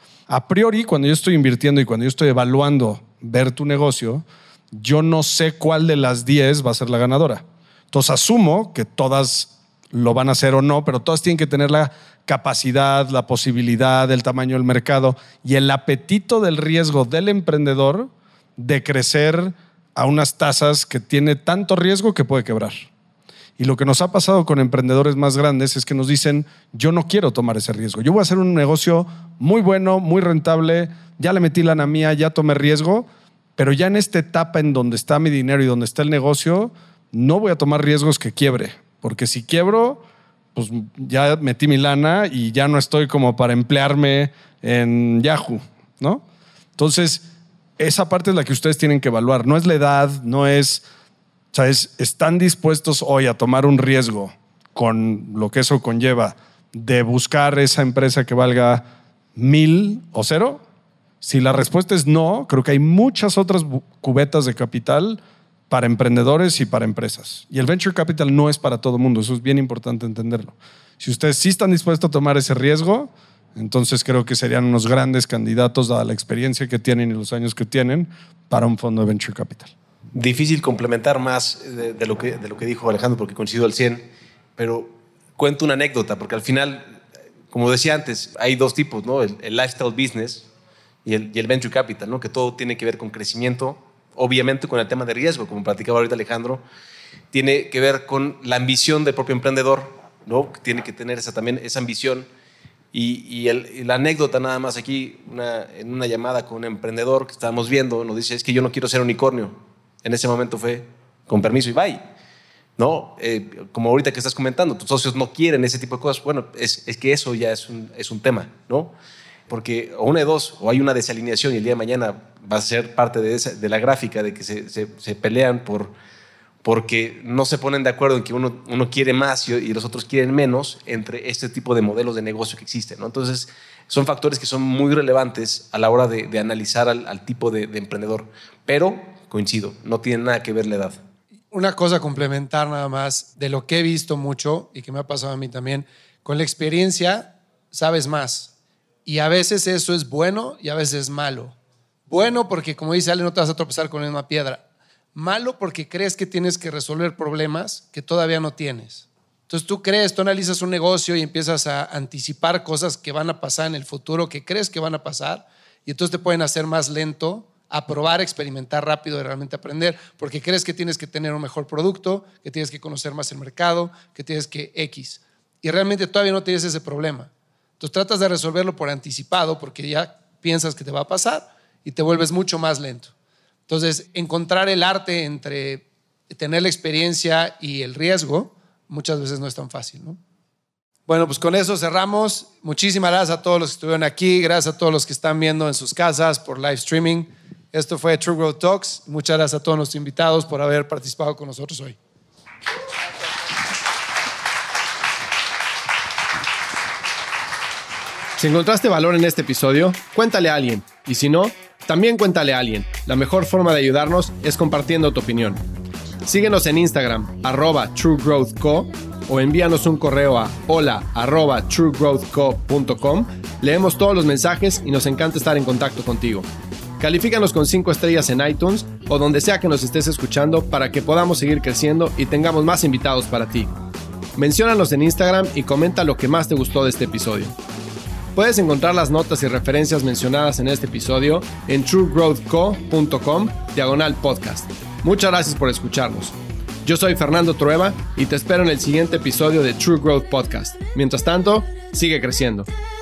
A priori, cuando yo estoy invirtiendo y cuando yo estoy evaluando ver tu negocio, yo no sé cuál de las diez va a ser la ganadora. Entonces asumo que todas lo van a hacer o no, pero todas tienen que tener la capacidad, la posibilidad, el tamaño del mercado y el apetito del riesgo del emprendedor de crecer a unas tasas que tiene tanto riesgo que puede quebrar. Y lo que nos ha pasado con emprendedores más grandes es que nos dicen, yo no quiero tomar ese riesgo. Yo voy a hacer un negocio muy bueno, muy rentable, ya le metí lana mía, ya tomé riesgo, pero ya en esta etapa en donde está mi dinero y donde está el negocio, no voy a tomar riesgos que quiebre. Porque si quiebro, pues ya metí mi lana y ya no estoy como para emplearme en Yahoo, ¿no? Entonces, esa parte es la que ustedes tienen que evaluar. No es la edad, no es... ¿Sabes? ¿Están dispuestos hoy a tomar un riesgo con lo que eso conlleva de buscar esa empresa que valga mil o cero? Si la respuesta es no, creo que hay muchas otras cubetas de capital para emprendedores y para empresas. Y el venture capital no es para todo el mundo. Eso es bien importante entenderlo. Si ustedes sí están dispuestos a tomar ese riesgo, entonces creo que serían unos grandes candidatos dada la experiencia que tienen y los años que tienen para un fondo de venture capital. Difícil complementar más de, de, lo que, de lo que dijo Alejandro porque coincido al cien, pero cuento una anécdota porque al final, como decía antes, hay dos tipos, ¿no? El, el lifestyle business y el, y el venture capital, ¿no? Que todo tiene que ver con crecimiento, obviamente con el tema de riesgo, como platicaba ahorita Alejandro, tiene que ver con la ambición del propio emprendedor, ¿no? Tiene que tener esa, también esa ambición. Y, y, el, y la anécdota nada más aquí, una, en una llamada con un emprendedor que estábamos viendo, nos dice, es que yo no quiero ser unicornio. En ese momento fue, con permiso y bye. ¿No? Eh, como ahorita que estás comentando, tus socios no quieren ese tipo de cosas. Bueno, es, es que eso ya es un, es un tema, ¿no? Porque o una de dos, o hay una desalineación y el día de mañana va a ser parte de, esa, de la gráfica de que se, se, se pelean por, porque no se ponen de acuerdo en que uno, uno quiere más y, y los otros quieren menos entre este tipo de modelos de negocio que existen, ¿no? Entonces, son factores que son muy relevantes a la hora de, de analizar al, al tipo de, de emprendedor. Pero coincido, no tiene nada que ver la edad. Una cosa complementar nada más de lo que he visto mucho y que me ha pasado a mí también, con la experiencia sabes más y a veces eso es bueno y a veces es malo. Bueno porque, como dice Ale, no te vas a tropezar con la misma piedra. Malo porque crees que tienes que resolver problemas que todavía no tienes. Entonces tú crees, tú analizas un negocio y empiezas a anticipar cosas que van a pasar en el futuro, que crees que van a pasar, y entonces te pueden hacer más lento a probar, experimentar rápido y realmente aprender, porque crees que tienes que tener un mejor producto, que tienes que conocer más el mercado, que tienes que X. Y realmente todavía no tienes ese problema. Entonces tratas de resolverlo por anticipado, porque ya piensas que te va a pasar y te vuelves mucho más lento. Entonces, encontrar el arte entre tener la experiencia y el riesgo muchas veces no es tan fácil, ¿no? Bueno, pues con eso cerramos. Muchísimas gracias a todos los que estuvieron aquí. Gracias a todos los que están viendo en sus casas por live streaming. Esto fue True Growth Talks. Muchas gracias a todos nuestros invitados por haber participado con nosotros hoy. Si encontraste valor en este episodio, cuéntale a alguien. Y si no, también cuéntale a alguien. La mejor forma de ayudarnos es compartiendo tu opinión. Síguenos en Instagram, arroba TrueGrowthCo, o envíanos un correo a hola arroba truegrowthco punto com. Leemos todos los mensajes y nos encanta estar en contacto contigo. Califícanos con cinco estrellas en iTunes o donde sea que nos estés escuchando para que podamos seguir creciendo y tengamos más invitados para ti. Menciónanos en Instagram y comenta lo que más te gustó de este episodio. Puedes encontrar las notas y referencias mencionadas en este episodio en truegrowthco punto com diagonal podcast. Muchas gracias por escucharnos. Yo soy Fernando Trueba y te espero en el siguiente episodio de True Growth Podcast. Mientras tanto, sigue creciendo.